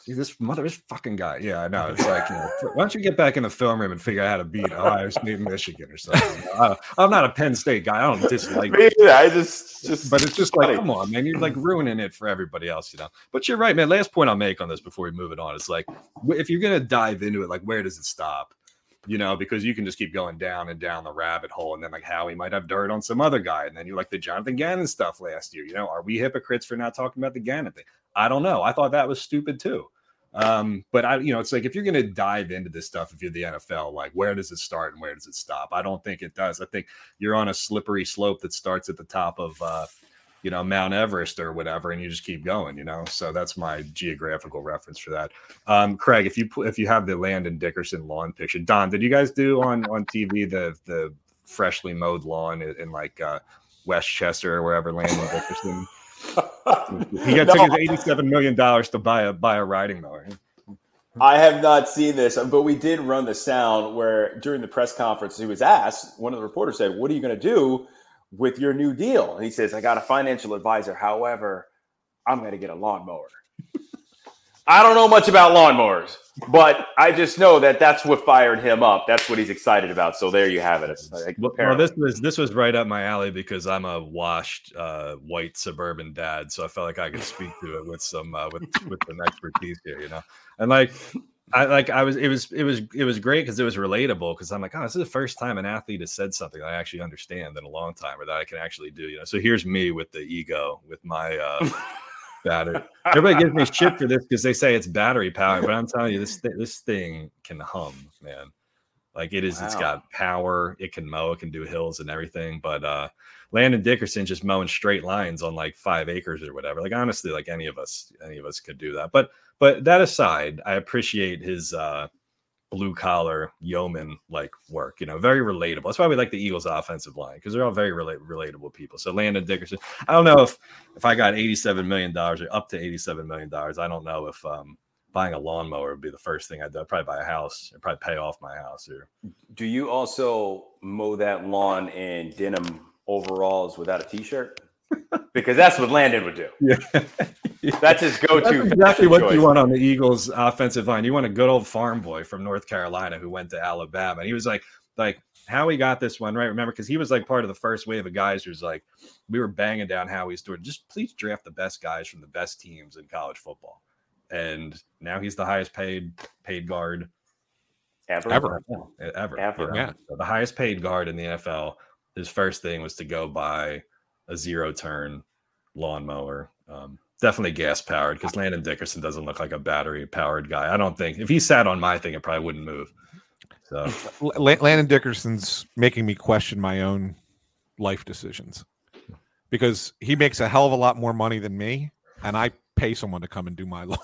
this mother, this fucking guy. Yeah, I know. It's like, you know, why don't you get back in the film room and figure out how to beat Ohio State, Michigan, or something? You know, I, I'm not a Penn State guy. I don't dislike
it. Yeah, I just, just,
but it's just like, come on, man, you're like ruining it for everybody else, you know. But you're right, man. Last point I'll make on this before we move it on is like, if you're gonna dive into it, like, where does it stop? You know, because you can just keep going down and down the rabbit hole, and then like Howie might have dirt on some other guy, and then you like the Jonathan Gannon stuff last year. You know, are we hypocrites for not talking about the Gannon thing? I don't know. I thought that was stupid too. Um, but I, you know, it's like if you're going to dive into this stuff, if you're the N F L, like where does it start and where does it stop? I don't think it does. I think you're on a slippery slope that starts at the top of, uh, you know, Mount Everest or whatever, and you just keep going, you know? So that's my geographical reference for that. Um, Craig, if you, if you have the Landon Dickerson lawn picture, Don, did you guys do on, on T V, the, the freshly mowed lawn in, in like, uh, Westchester or wherever Landon Dickerson, he got no. took his eighty-seven million dollars to buy a, buy a riding mower.
I have not seen this, but we did run the sound where during the press conference, he was asked, one of the reporters said, what are you going to do with your new deal? And he says, I got a financial advisor. However, I'm going to get a lawnmower. I don't know much about lawnmowers, but I just know that that's what fired him up. That's what he's excited about. So there you have it. Like,
well, this was this was right up my alley because I'm a washed uh, white suburban dad, so I felt like I could speak to it with some uh, with with some expertise here, you know. And like I like I was it was it was it was great because it was relatable because I'm like, oh, this is the first time an athlete has said something I actually understand in a long time or that I can actually do, you know. So here's me with the ego with my. Uh, Battery. Everybody gives me shit for this because they say it's battery powered, but I'm telling you, this th- this thing can hum, man. Like it is, wow. It's got power. It can mow. It can do hills and everything. But uh, Landon Dickerson just mowing straight lines on like five acres or whatever. Like honestly, like any of us, any of us could do that. But but that aside, I appreciate his uh, blue collar yeoman like work. You know, very relatable. That's why we like the Eagles offensive line because they're all very rela- relatable people. So Landon Dickerson, I don't know if if I got eighty-seven million dollars or up to eighty-seven million dollars, I don't know if um, buying a lawnmower would be the first thing I'd do. I'd probably buy a house and probably pay off my house here.
Do you also mow that lawn in denim overalls without a t-shirt? Because that's what Landon would do.
Yeah.
That's his go-to.
That's exactly what choice. You want on the Eagles offensive line. You want a good old farm boy from North Carolina who went to Alabama. And he was like, like Howie got this one, right? Remember, because he was like part of the first wave of guys who's like, we were banging down Howie's door. Just please draft the best guys from the best teams in college football. And now he's the highest paid paid guard
ever.
Ever. Ever.
ever.
You know? Yeah. So the highest paid guard in the N F L. His first thing was to go buy a zero turn lawnmower. Um, definitely gas powered because Landon Dickerson doesn't look like a battery powered guy. I don't think if he sat on my thing, it probably wouldn't move. So
Landon Dickerson's making me question my own life decisions because he makes a hell of a lot more money than me, and I pay someone to come and do my lawn.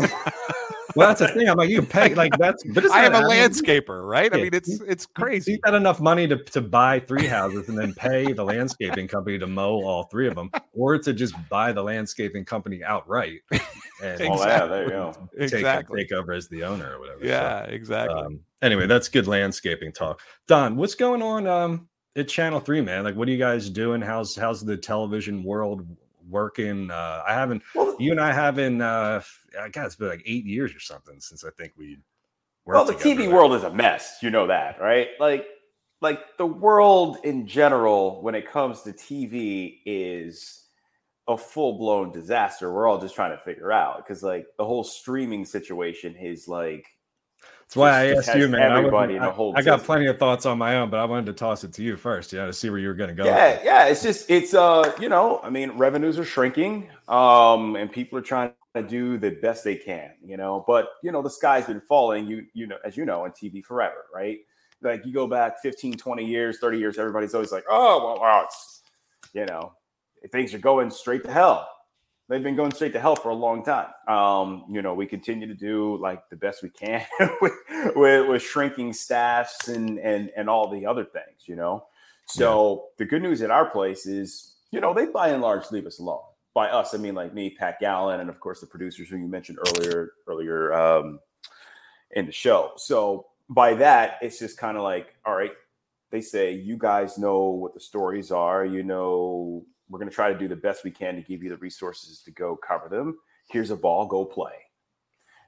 Well, that's the thing. I'm like, you pay like that's. But
I am a landscaper, right? Yeah. I mean, it's it's crazy.
He's got enough money to, to buy three houses and then pay the landscaping company to mow all three of them, or to just buy the landscaping company outright. And
exactly. Oh, yeah, there you go.
Take,
exactly.
Take over as the owner or whatever.
Yeah,
so,
exactly.
Um, anyway, that's good landscaping talk. Don, what's going on um, at Channel three, man? Like, what are you guys doing? How's how's the television world working? Uh, I haven't. Well, you and I haven't. Uh, I guess it's been like eight years or something since I think we.
Well, the T V right? world is a mess. You know that, right? Like, like the world in general, when it comes to T V, is a full blown disaster. We're all just trying to figure out because, like, the whole streaming situation is like.
That's why I asked you, man.
Everybody
I,
in the whole.
I got system. Plenty of thoughts on my own, but I wanted to toss it to you first, yeah, to see where you were going to go.
Yeah, yeah. It's just, it's, uh, you know, I mean, revenues are shrinking, um, and people are trying to do the best they can, you know. But you know, the sky's been falling. You, you know, as you know, on T V forever, right? Like you go back fifteen, twenty years, thirty years, everybody's always like, oh, well, well it's, you know, things are going straight to hell. They've been going straight to hell for a long time. Um, you know, we continue to do like the best we can with, with, with shrinking staffs and, and, and all the other things, you know? So yeah. The good news at our place is, you know, they by and large leave us alone. By us, I mean like me, Pat Gallen, and of course the producers who you mentioned earlier, earlier um, in the show. So by that, it's just kind of like, all right, they say, you guys know what the stories are, you know, we're going to try to do the best we can to give you the resources to go cover them. Here's a ball, go play.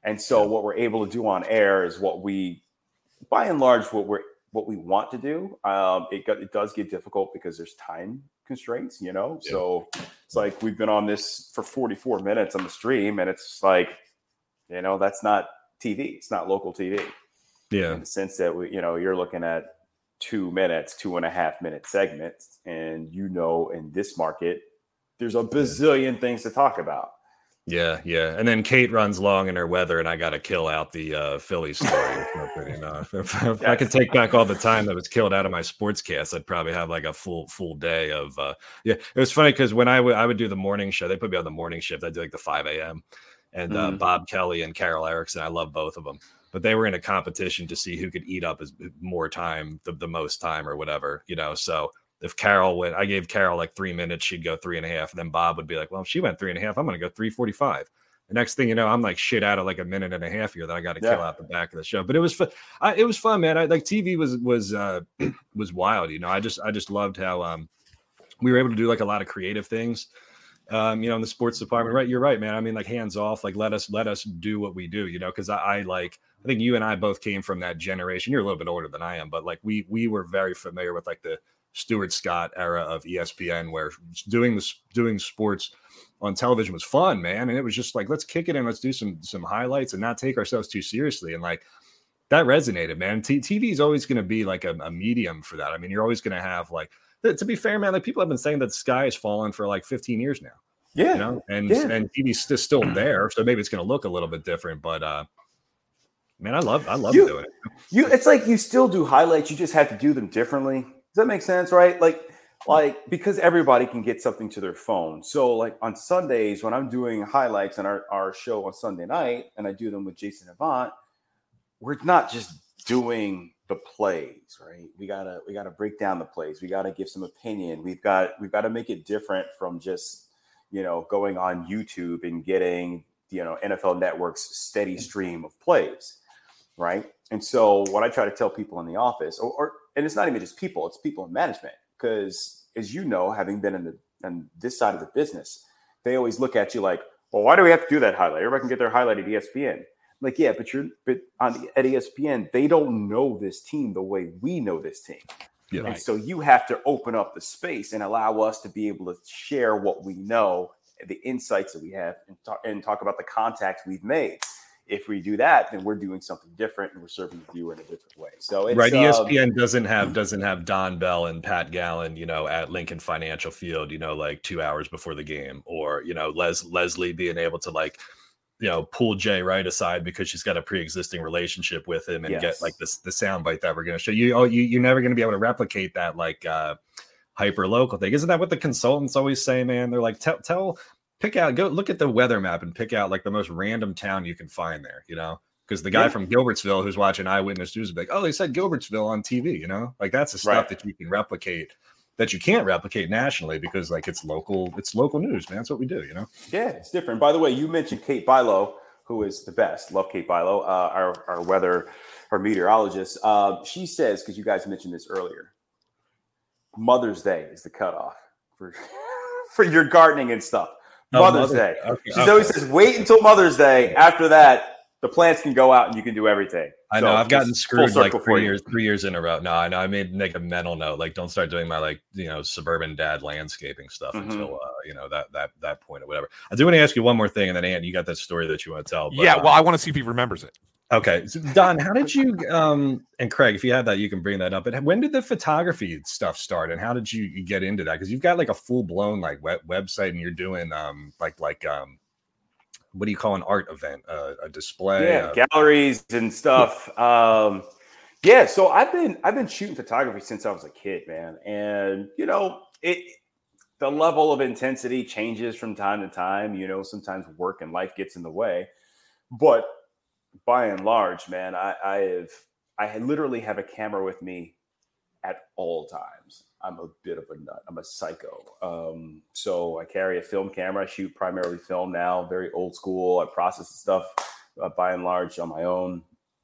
And so what we're able to do on air is what we, by and large, what we're what we want to do. Um, it got, it does get difficult because there's time constraints, you know. Yeah. So it's like we've been on this for forty-four minutes on the stream, and it's like, you know, that's not T V. It's not local T V.
Yeah.
In the sense that we, you know, you're looking at two minutes, two and a half minute segments, and you know, in this market, there's a bazillion things to talk about.
Yeah, yeah. And then Kate runs long in her weather, and I got to kill out the uh, Philly story. You know, if, if, if I could take back all the time that was killed out of my sportscast, I'd probably have like a full full day of. Uh, yeah, it was funny because when I would I would do the morning show, they put me on the morning shift. I do like the five a.m. and mm-hmm. uh, Bob Kelly and Carol Erickson. I love both of them, but they were in a competition to see who could eat up as more time, the, the most time or whatever. You know, so. If Carol went, I gave Carol like three minutes, she'd go three and a half. And then Bob would be like, well, if she went three and a half, I'm going to go three forty-five. The next thing you know, I'm like shit out of like a minute and a half here that I got to yeah. kill out the back of the show. But it was fun. I, it was fun, man. I, like T V was, was, uh, was wild. You know, I just, I just loved how um, we were able to do like a lot of creative things, um, you know, in the sports department. Right. You're right, man. I mean, like hands off, like let us, let us do what we do, you know, cause I, I like, I think you and I both came from that generation. You're a little bit older than I am, but like we, we were very familiar with like the Stuart Scott era of E S P N, where doing this doing sports on television was fun, man. And it was just like, let's kick it in, let's do some some highlights and not take ourselves too seriously. And like that resonated, man. T- TV is always going to be like a, a medium for that. I mean, you're always going to have like, to be fair, man, like people have been saying that the sky has fallen for like fifteen years now.
Yeah.
You know, and
yeah.
and T V's still still there, so maybe it's going to look a little bit different, but uh man, I love I love
you,
doing it.
You, it's like you still do highlights. You just have to do them differently. Does that make sense, right? Like, like because everybody can get something to their phone. So, like on Sundays when I'm doing highlights on our, our show on Sunday night, and I do them with Jason Avant, we're not just doing the plays, right? We gotta we gotta break down the plays. We gotta give some opinion. We've got we've got to make it different from just, you know, going on YouTube and getting, you know, N F L Network's steady stream of plays. Right. And so what I try to tell people in the office, or, or and it's not even just people, it's people in management, because as you know, having been in the on this side of the business, they always look at you like, well, why do we have to do that highlight? Everybody can get their highlight at E S P N. I'm like, yeah, but you're but on at E S P N, they don't know this team the way we know this team. Yeah, and right. So you have to open up the space and allow us to be able to share what we know, the insights that we have, and talk, and talk about the contacts we've made. If we do that, then we're doing something different and we're serving the viewer in a different way. So it's,
right, E S P N
um,
doesn't have doesn't have Don Bell and Pat Gallen, you know, at Lincoln Financial Field, you know, like two hours before the game, or you know, Les Leslie being able to like, you know, pull Jay Wright aside because she's got a pre-existing relationship with him and yes. get like this the soundbite that we're going to show you. Oh, you you're never going to be able to replicate that like uh, hyper local thing. Isn't that what the consultants always say, man? They're like, tell tell. Pick out, go look at the weather map and pick out like the most random town you can find there, you know, because the guy yeah. from Gilbertsville who's watching Eyewitness News will be like, oh, they said Gilbertsville on T V, you know, like that's the stuff right. that you can replicate that you can't replicate nationally because like it's local, it's local news, man. That's what we do, you know?
Yeah, it's different. By the way, you mentioned Kate Bilo, who is the best. Love Kate Bilo, uh, our, our weather, our meteorologist. Uh, she says, because you guys mentioned this earlier, Mother's Day is the cutoff for, for your gardening and stuff. Mother's oh, Mother, Day. Okay, she okay. always says, wait until Mother's Day. After that, the plants can go out and you can do everything.
I know. So I've gotten screwed like three years, three years in a row. No, I know. I made like a mental note. Like, don't start doing my like, you know, suburban dad landscaping stuff mm-hmm. until uh, you know that that that point or whatever. I do want to ask you one more thing, and then Ant, you got that story that you want to tell. But,
yeah. Well,
uh,
I want to see if he remembers it.
Okay, so Don, how did you um and Craig, if you have that, you can bring that up. But when did the photography stuff start, and how did you get into that? Because you've got like a full blown like web website, and you're doing um like like um what do you call an art event, uh, a display,
yeah,
uh,
galleries and stuff. Yeah. Um, yeah, so I've been I've been shooting photography since I was a kid, man, and you know it. The level of intensity changes from time to time. You know, sometimes work and life gets in the way, but by and large, man, I, I have I literally have a camera with me at all times. I'm a bit of a nut. I'm a psycho. Um, so I carry a film camera. I shoot primarily film now, very old school. I process the stuff uh, by and large on my own.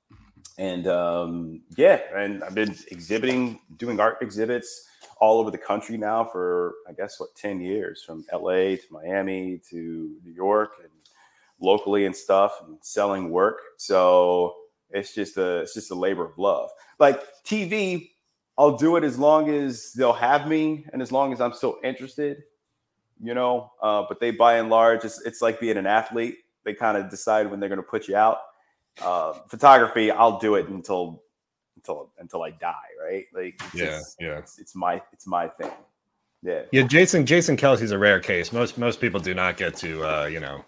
And um, yeah, and I've been exhibiting, doing art exhibits all over the country now for, I guess, what, ten years, from L A to Miami to New York and locally and stuff and selling work. So it's just a it's just a labor of love. Like T V, I'll do it as long as they'll have me and as long as I'm still interested, you know. Uh, but they, by and large, it's, it's like being an athlete. They kind of decide when they're going to put you out. Uh, photography, I'll do it until until until I die, right? Like, it's,
yeah,
it's,
yeah,
it's, it's my it's my thing. Yeah,
yeah. Jason Jason Kelsey's a rare case. Most most people do not get to uh, you know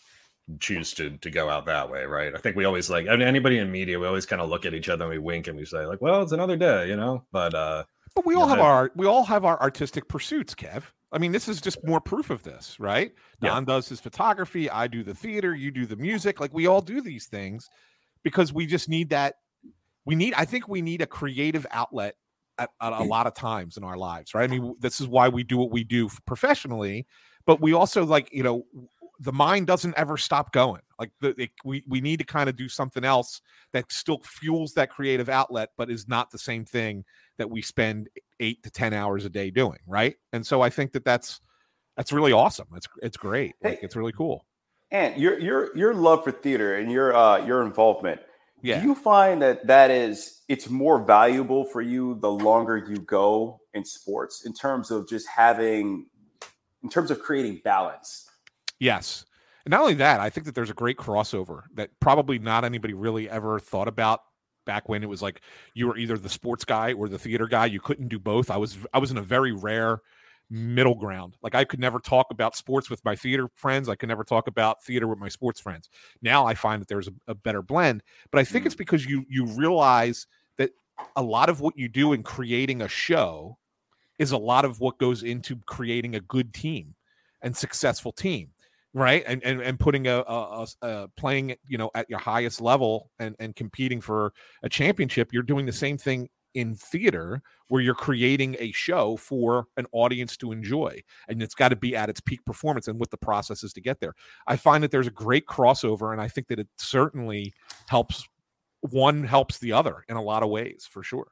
choose to to go out that way, right? I think we always like, I mean, anybody in media, we always kind of look at each other and we wink and we say like, well, it's another day, you know. But uh,
but we all have know, our we all have our artistic pursuits, Kev. I mean, this is just more proof of this, right? Don yeah. does his photography, I do the theater, you do the music. Like, we all do these things because we just need that. We need, I think we need a creative outlet at, at a lot of times in our lives, right? I mean, this is why we do what we do professionally, but we also, like, you know, the mind doesn't ever stop going. Like, the, it, we, we need to kind of do something else that still fuels that creative outlet, but is not the same thing that we spend eight to ten hours a day doing, right? And so I think that that's that's really awesome. It's it's great. Like, hey, it's really cool.
And your your your love for theater and your uh, your involvement. Yeah. Do you find that that is it's more valuable for you the longer you go in sports in terms of just having, in terms of creating balance?
Yes. And not only that, I think that there's a great crossover that probably not anybody really ever thought about back when it was like you were either the sports guy or the theater guy. You couldn't do both. I was I was in a very rare middle ground. Like, I could never talk about sports with my theater friends. I could never talk about theater with my sports friends. Now I find that there's a, a better blend. But I think mm. it's because you you realize that a lot of what you do in creating a show is a lot of what goes into creating a good team and successful team. Right. And, and, and putting a, a, a playing, you know, at your highest level and, and competing for a championship. You're doing the same thing in theater where you're creating a show for an audience to enjoy. And it's got to be at its peak performance and what the process is to get there. I find that there's a great crossover, and I think that it certainly helps. One helps the other in a lot of ways, for sure.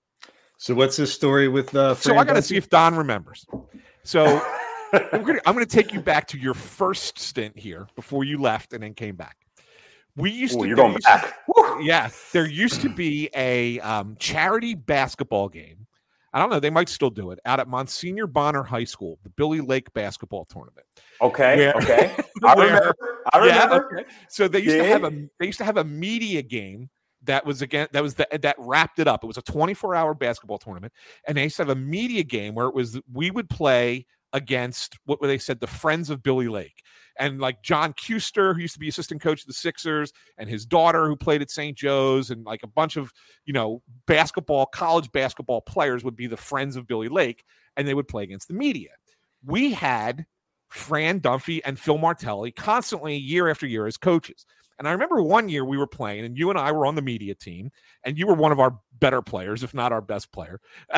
So what's this story with uh
so I got to see if Don remembers. So I'm gonna, I'm gonna take you back to your first stint here before you left and then came back. We used
Ooh,
to.
You're going back.
To, yeah, there used to be a um, charity basketball game. I don't know. They might still do it out at Monsignor Bonner High School, the Billy Lake basketball tournament.
Okay.
Where,
okay. I
where,
remember. I remember.
Yeah, okay. So they used
yeah.
to have a. They used to have a media game. That was again. That was the that wrapped it up. It was a twenty-four hour basketball tournament, and they used to have a media game where it was we would play against what they said the Friends of Billy Lake, and like John Kuster, who used to be assistant coach of the Sixers, and his daughter who played at Saint Joe's, and like a bunch of, you know, basketball, college basketball players would be the Friends of Billy Lake, and they would play against the media. We had Fran Dunphy and Phil Martelli constantly year after year as coaches. And I remember one year we were playing, and you and I were on the media team, and you were one of our better players, if not our best player.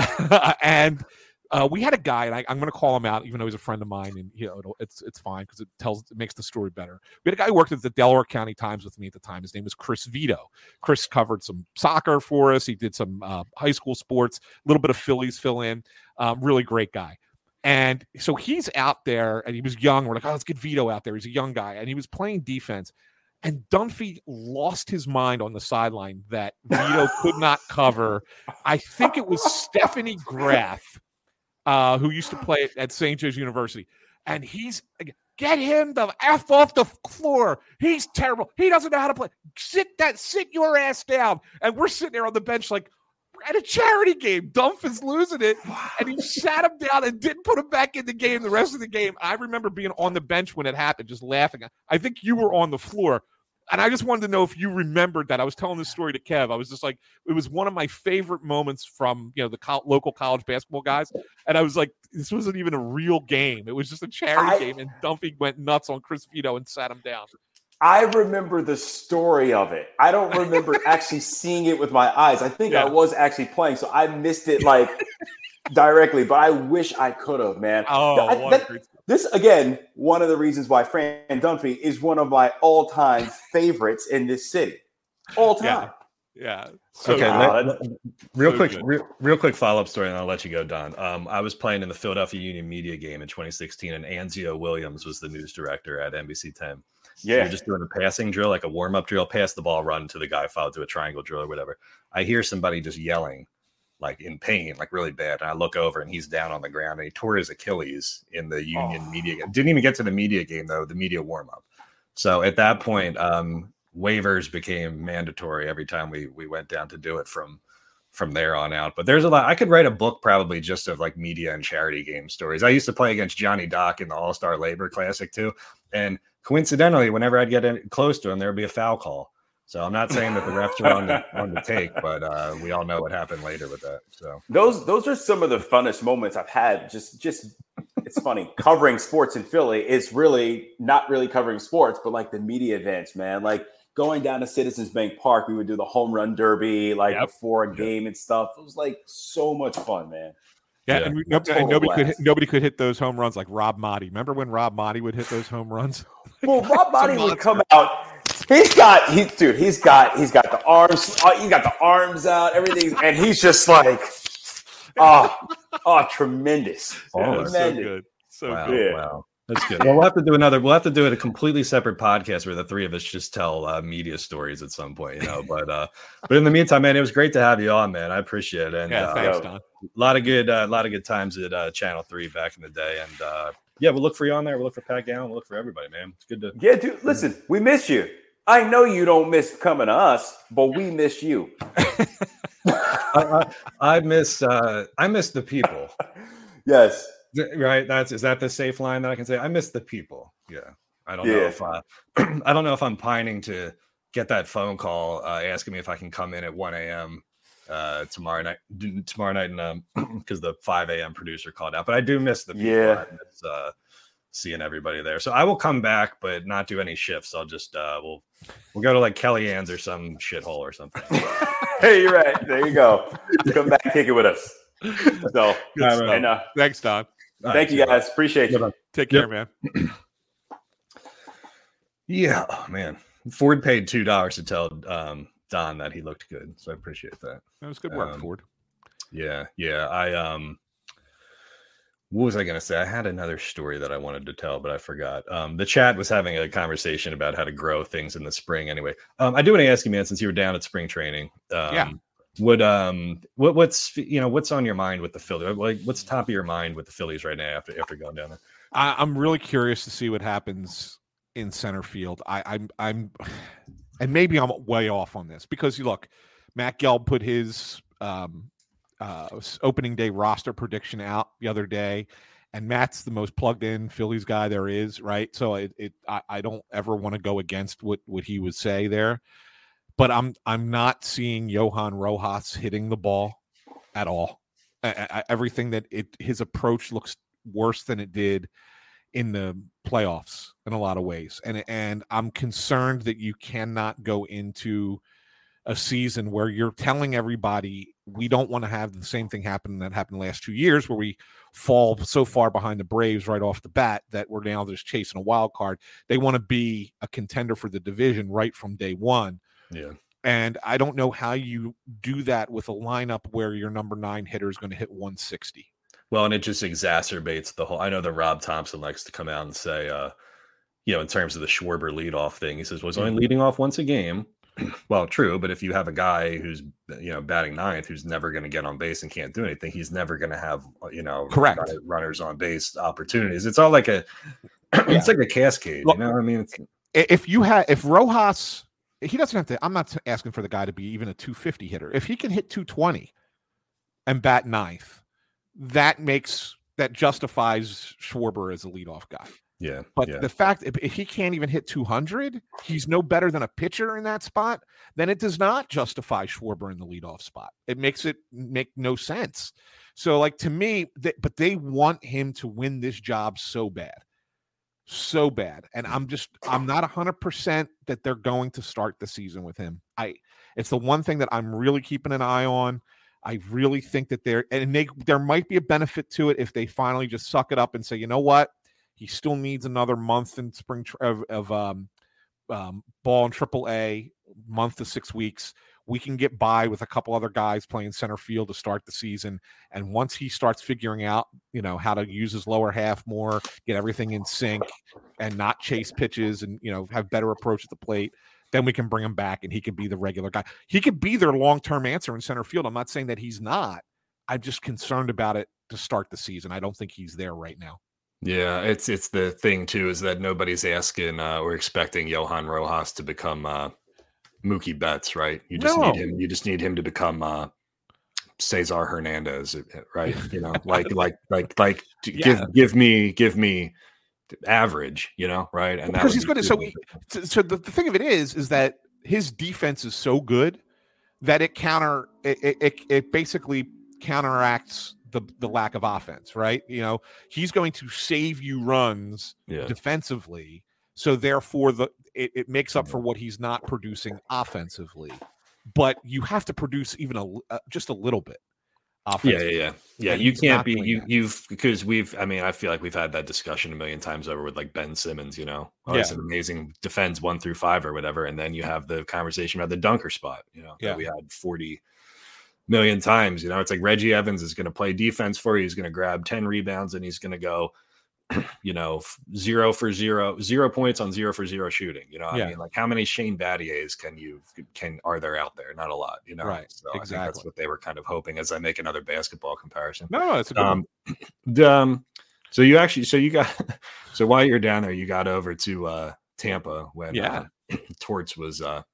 and Uh, we had a guy, and I, I'm going to call him out, even though he's a friend of mine, and you know it'll, it's it's fine because it tells it makes the story better. We had a guy who worked at the Delaware County Times with me at the time. His name was Chris Vito. Chris covered some soccer for us. He did some uh, high school sports, a little bit of Phillies fill in. Um, really great guy. And so he's out there, and he was young. We're like, oh, let's get Vito out there. He's a young guy, and he was playing defense. And Dunphy lost his mind on the sideline that Vito could not cover. I think it was Stephanie Graff. Uh, who used to play at Saint Joe's University. And he's, get him the F off the floor. He's terrible. He doesn't know how to play. Sit that, sit your ass down. And we're sitting there on the bench like, we're at a charity game. Dumph is losing it. And he sat him down and didn't put him back in the game the rest of the game. I remember being on the bench when it happened, just laughing. I think you were on the floor. And I just wanted to know if you remembered that. I was telling this story to Kev. I was just like, it was one of my favorite moments from, you know, the co- local college basketball guys. And I was like, this wasn't even a real game. It was just a charity I, game. And Dunphy went nuts on Chris Vito and sat him down.
I remember the story of it. I don't remember actually seeing it with my eyes. I think yeah. I was actually playing, so I missed it like directly, but I wish I could have, man.
Oh,
I, that, this, again, one of the reasons why Fran Dunphy is one of my all-time favorites in this city. All time.
Yeah. yeah.
So okay. Let, let, real so quick, real, real quick follow-up story, and I'll let you go, Don. Um, I was playing in the Philadelphia Union media game in twenty sixteen, and Anzio Williams was the news director at N B C ten.
Yeah.
You're just doing a passing drill, like a warm up drill, pass the ball, run to the guy, follow to a triangle drill or whatever. I hear somebody just yelling, like in pain, like really bad. And I look over and he's down on the ground and he tore his Achilles in the Union oh. media game. Didn't even get to the media game though, the media warm up. So at that point, um, waivers became mandatory every time we we went down to do it from from there on out. But there's a lot. I could write a book probably just of like media and charity game stories. I used to play against Johnny Dock in the All-Star Labor Classic too. And coincidentally, whenever I'd get in, close to him, there would be a foul call. So I'm not saying that the refs are on the on the take, but uh, we all know what happened later with that. So
those those are some of the funnest moments I've had. Just just it's funny covering sports in Philly. It's really not really covering sports, but like the media events, man. Like going down to Citizens Bank Park, we would do the home run derby like yep. before a game and stuff. It was like so much fun, man.
Yeah, yeah. And, we, and nobody blast. could hit, nobody could hit those home runs like Rob Motti. Remember when Rob Motti would hit those home runs?
Well, Rob Motti would come out. He's got, he, dude. He's got, he's got the arms. Uh, he got the arms out, everything, and he's just like, oh, oh, tremendous,
oh, so good, so
wow,
good.
Wow, that's good. Well, we'll have to do another. We'll have to do it a completely separate podcast where the three of us just tell uh, media stories at some point, you know. But, uh, but in the meantime, man, it was great to have you on, man. I appreciate it. And
yeah,
uh,
thanks, Don.
A lot of good, a uh, lot of good times at uh, Channel Three back in the day, and uh, yeah, we'll look for you on there. We'll look for Pat Gowan. We'll look for everybody, man. It's good to.
Yeah, dude. Listen, we miss you. I know you don't miss coming to us, but we miss you.
I, I, I miss uh, I miss the people.
Yes.
Right. That's is that the safe line that I can say? I miss the people. Yeah. I don't
yeah.
know if uh, I don't know if I'm pining to get that phone call uh, asking me if I can come in at one a.m. Uh, tomorrow night. Tomorrow night, and um, because the five a.m. producer called out, but I do miss the people.
Yeah.
I miss, uh, seeing everybody there. So I will come back, but not do any shifts. I'll just uh we'll we'll go to like Kellyanne's or some shithole or something.
Hey, you're right. There you go. Come back, kick it with us. So
right,
and, uh,
thanks, Don.
Thank right, you guys. Appreciate you.
Bye-bye. Take care, yep. man.
Yeah, oh, man. Ford paid two dollars to tell um Don that he looked good. So I appreciate that.
That was good work,
um,
Ford.
Yeah, yeah. I um What was I going to say? I had another story that I wanted to tell, but I forgot. Um, the chat was having a conversation about how to grow things in the spring. Anyway, um, I do want to ask you, man, since you were down at spring training, um,
yeah.
What um, what what's you know what's on your mind with the Phillies? Like, what's top of your mind with the Phillies right now after after going down there?
I, I'm really curious to see what happens in center field. I, I'm I'm, and maybe I'm way off on this because you look, Matt Gelb put his um. Uh, opening day roster prediction out the other day, and Matt's the most plugged in Phillies guy there is, right? So it, it I, I don't ever want to go against what what he would say there, but I'm I'm not seeing Johan Rojas hitting the ball at all. I, I, everything that it his approach looks worse than it did in the playoffs in a lot of ways, and and I'm concerned that you cannot go into a season where you're telling everybody we don't want to have the same thing happen that happened the last two years where we fall so far behind the Braves right off the bat that we're now just chasing a wild card. They want to be a contender for the division right from day one.
Yeah.
And I don't know how you do that with a lineup where your number nine hitter is going to hit one sixty.
Well, and it just exacerbates the whole, I know that Rob Thompson likes to come out and say, uh, you know, in terms of the Schwarber leadoff thing, he says, well, he's only leading off once a game. Well, true, but if you have a guy who's, you know, batting ninth, who's never going to get on base and can't do anything, he's never going to have, you know,
correct
runners on base opportunities. It's all like a, yeah. It's like a cascade. You know what I mean? It's,
if you had, if Rojas, he doesn't have to, I'm not asking for the guy to be even a two fifty hitter. If he can hit two twenty and bat ninth, that makes, that justifies Schwarber as a leadoff guy.
Yeah.
But
yeah.
the fact if, if he can't even hit two hundred, he's no better than a pitcher in that spot, then it does not justify Schwarber in the leadoff spot. It makes it make no sense. So, like, to me, they, but they want him to win this job so bad. So bad. And I'm just, I'm not one hundred percent that they're going to start the season with him. I, it's the one thing that I'm really keeping an eye on. I really think that they're, and they, there might be a benefit to it if they finally just suck it up and say, you know what? He still needs another month in spring tra- of, of um, um, ball in triple A, month to six weeks. we can get by with a couple other guys playing center field to start the season. And once he starts figuring out, you know, how to use his lower half more, get everything in sync and not chase pitches and, you know, have better approach at the plate, then we can bring him back and he could be the regular guy. He could be their long-term answer in center field. I'm not saying that he's not. I'm just concerned about it to start the season. I don't think he's there right now.
Yeah, it's it's the thing too is that nobody's asking uh, or expecting Johan Rojas to become uh, Mookie Betts, right? You just
No.
need him. You just need him to become uh, Cesar Hernandez, right? You know, like like like like
Yeah.
give give me give me average, you know, right? And
Because
that
he's
would
going
be
to. So,
good.
he, so the, the thing of it is, is that his defense is so good that it counter it it, it basically counteracts the the lack of offense, right? You know, he's going to save you runs
Yeah.
defensively, so therefore the it, it makes up for what he's not producing offensively. But you have to produce even a uh, just a little bit.
Yeah,
Offensively.
yeah, yeah, yeah.
And
You
he's
can't
not
be
doing
you
that.
you've because we've. I mean, I feel like we've had that discussion a million times over with like Ben Simmons. You know, oh, he's
Yeah.
an amazing defends one through five or whatever, and then you have the conversation about the dunker spot. You know,
Yeah.
that we had forty million times. You know, it's like Reggie Evans is going to play defense for you. He's going to grab ten rebounds and he's going to go, you know, f- zero for zero, zero points on zero for zero shooting. You know, I
Yeah.
mean, like how many Shane Battiers can you can are there out there? Not a lot. You know,
Right,
So I think that's
exactly.
what they were kind of hoping. As I make another basketball comparison.
No, no, it's a good one.
Um, the, um, so you actually, so you got, so while you're down there, you got over to uh, Tampa when
Yeah.
uh, Torts was uh,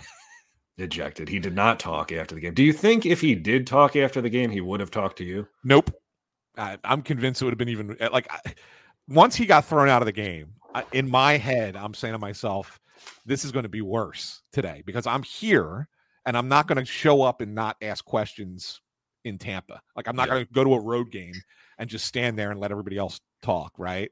ejected. He did not talk after the game. Do you think if he did talk after the game, he would have talked to you?
Nope. I, I'm convinced it would have been even like I, once he got thrown out of the game. I, in my head, I'm saying to myself, "This is going to be worse today because I'm here and I'm not going to show up and not ask questions in Tampa. Like I'm not
Yeah.
going to go to a road game and just stand there and let everybody else talk, right?"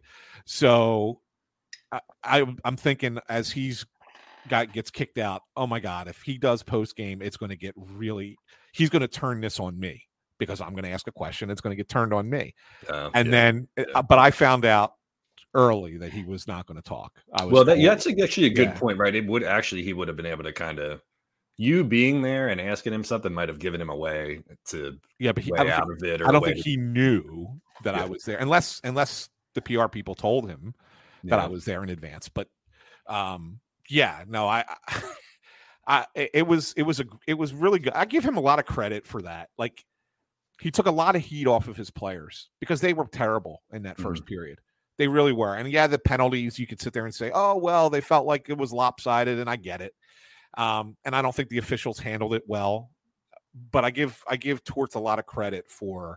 So I, I I'm thinking as he's got gets kicked out. Oh my God! If he does post game, it's going to get really. He's going to turn this on me because I'm going to ask a question. It's going to get turned on me.
Uh,
And
yeah.
then, uh, but I found out early that he was not going to talk. I was
well, that,
told-
that's a- actually a good
Yeah.
point, right? It would actually, he would have been able to kind of, you being there and asking him something might have given him a way to
yeah, but he,
way
I don't,
out
think,
of it. Or
I don't
a way
think
to-
he knew that I
Yeah.
was there, unless unless the P R people told him that
Yeah.
I was there in advance. But um, yeah, no, I, I, I, it was it was a it was really good. I give him a lot of credit for that. Like he took a lot of heat off of his players because they were terrible in that
Mm-hmm.
1st period. They really were. And yeah, the penalties, you could sit there and say, oh, well, they felt like it was lopsided, and I get it. Um, and I don't think the officials handled it well. But I give I give Torts a lot of credit for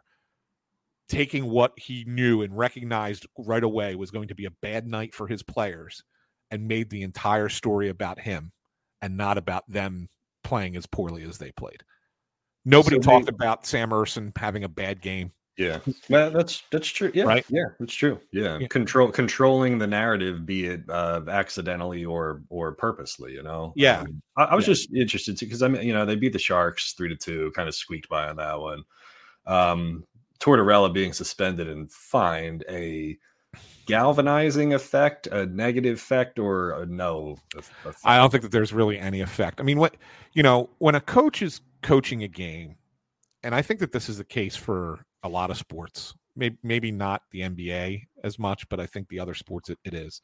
taking what he knew and recognized right away was going to be a bad night for his players and made the entire story about him and not about them playing as poorly as they played. Nobody
So
talked
they-
about Sam Urson having a bad game.
Yeah, well, that's that's true. Yeah,
Right?
Yeah, that's true. Yeah,
Yeah.
control controlling the narrative, be it uh, accidentally or or purposely. You know.
Yeah.
Um, I, I was
Yeah.
just interested because I mean, you know, they beat the Sharks three to two, kind of squeaked by on that one. Um, Tortorella being suspended and fined, a galvanizing effect, a negative effect, or a no effect?
I don't think that there's really any effect. I mean, what you know, when a coach is coaching a game, and I think that this is the case for a lot of sports, maybe maybe not the N B A as much, but I think the other sports it, it is.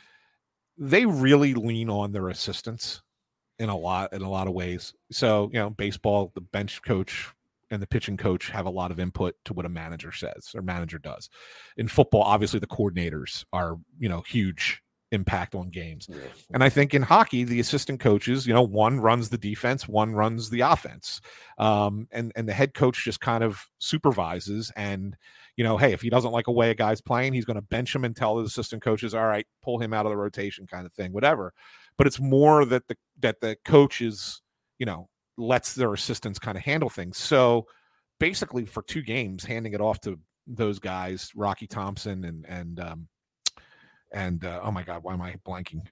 They really lean on their assistants in a lot in a lot of ways. So, you know, baseball, the bench coach and the pitching coach have a lot of input to what a manager says or manager does. In football, obviously the coordinators are, you know, huge impact on games.
Yeah.
And I think in hockey, the assistant coaches, you know, one runs the defense, one runs the offense. Um, and, and the head coach just kind of supervises and, you know, hey, if he doesn't like a way a guy's playing, he's going to bench him and tell the assistant coaches, all right, pull him out of the rotation kind of thing, whatever. But it's more that the, that the coaches, you know, lets their assistants kind of handle things. So basically for two games, handing it off to those guys, Rocky Thompson and, and, um, and uh, oh my God, why am I blanking?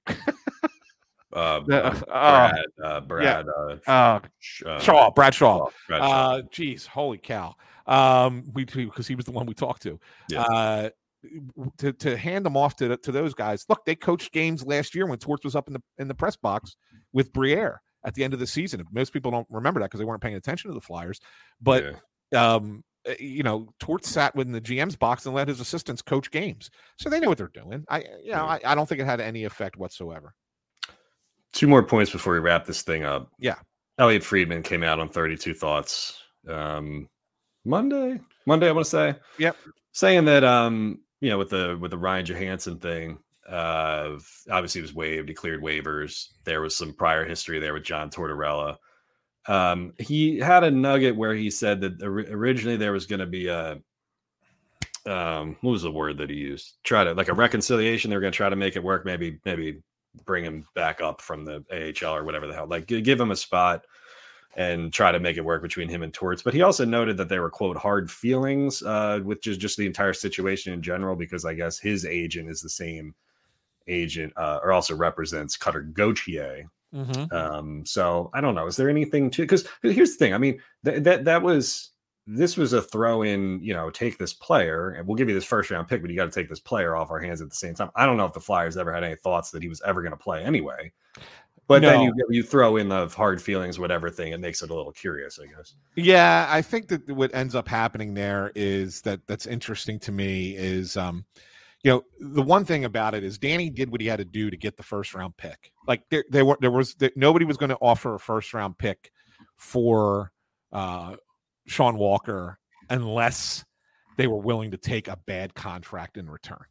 Uh,
Uh,
uh,
uh,
Brad, uh, Brad, uh,
uh,
Sh- uh,
Shaw, Brad Shaw.
Brad Shaw.
Uh, geez, holy cow. Um, we because he was the one we talked to.
Yeah.
Uh, to to hand them off to to those guys. Look, they coached games last year when Torts was up in the in the press box with Briere at the end of the season. Most people don't remember that because they weren't paying attention to the Flyers. But, yeah. um, you know, Torts sat in the G M's box and let his assistants coach games. So they know what they're doing. I, you know, yeah. I, I don't think it had any effect whatsoever.
Two more points before we wrap this thing up.
Yeah.
Elliot Friedman came out on thirty-two Thoughts um, Monday. Monday, I want to say.
Yep.
Saying that, um, you know, with the with the Ryan Johansson thing, uh, obviously he was waived. He cleared waivers. There was some prior history there with John Tortorella. Um, he had a nugget where he said that originally there was going to be a, um, what was the word that he used? Try to like a reconciliation. They were going to try to make it work. Maybe, maybe bring him back up from the A H L or whatever the hell, like give him a spot and try to make it work between him and Torts. But he also noted that there were, quote, hard feelings uh, with just, just the entire situation in general, because I guess his agent is the same agent uh, or also represents Cutter Gauthier.
Mm-hmm.
Um, so I don't know. Is there anything to, because here's the thing. I mean, th- that, that was, this was a throw in, you know, take this player and we'll give you this first round pick, but you got to take this player off our hands at the same time. I don't know if the Flyers ever had any thoughts that he was ever going to play anyway, but no. then you, you throw in the hard feelings, whatever thing, it makes it a little curious, I guess.
Yeah. I think that what ends up happening there is that that's interesting to me is, um, you know, the one thing about it is Danny did what he had to do to get the first round pick. Like there, there were, there was, there, nobody was going to offer a first round pick for uh, Sean Walker unless they were willing to take a bad contract in return.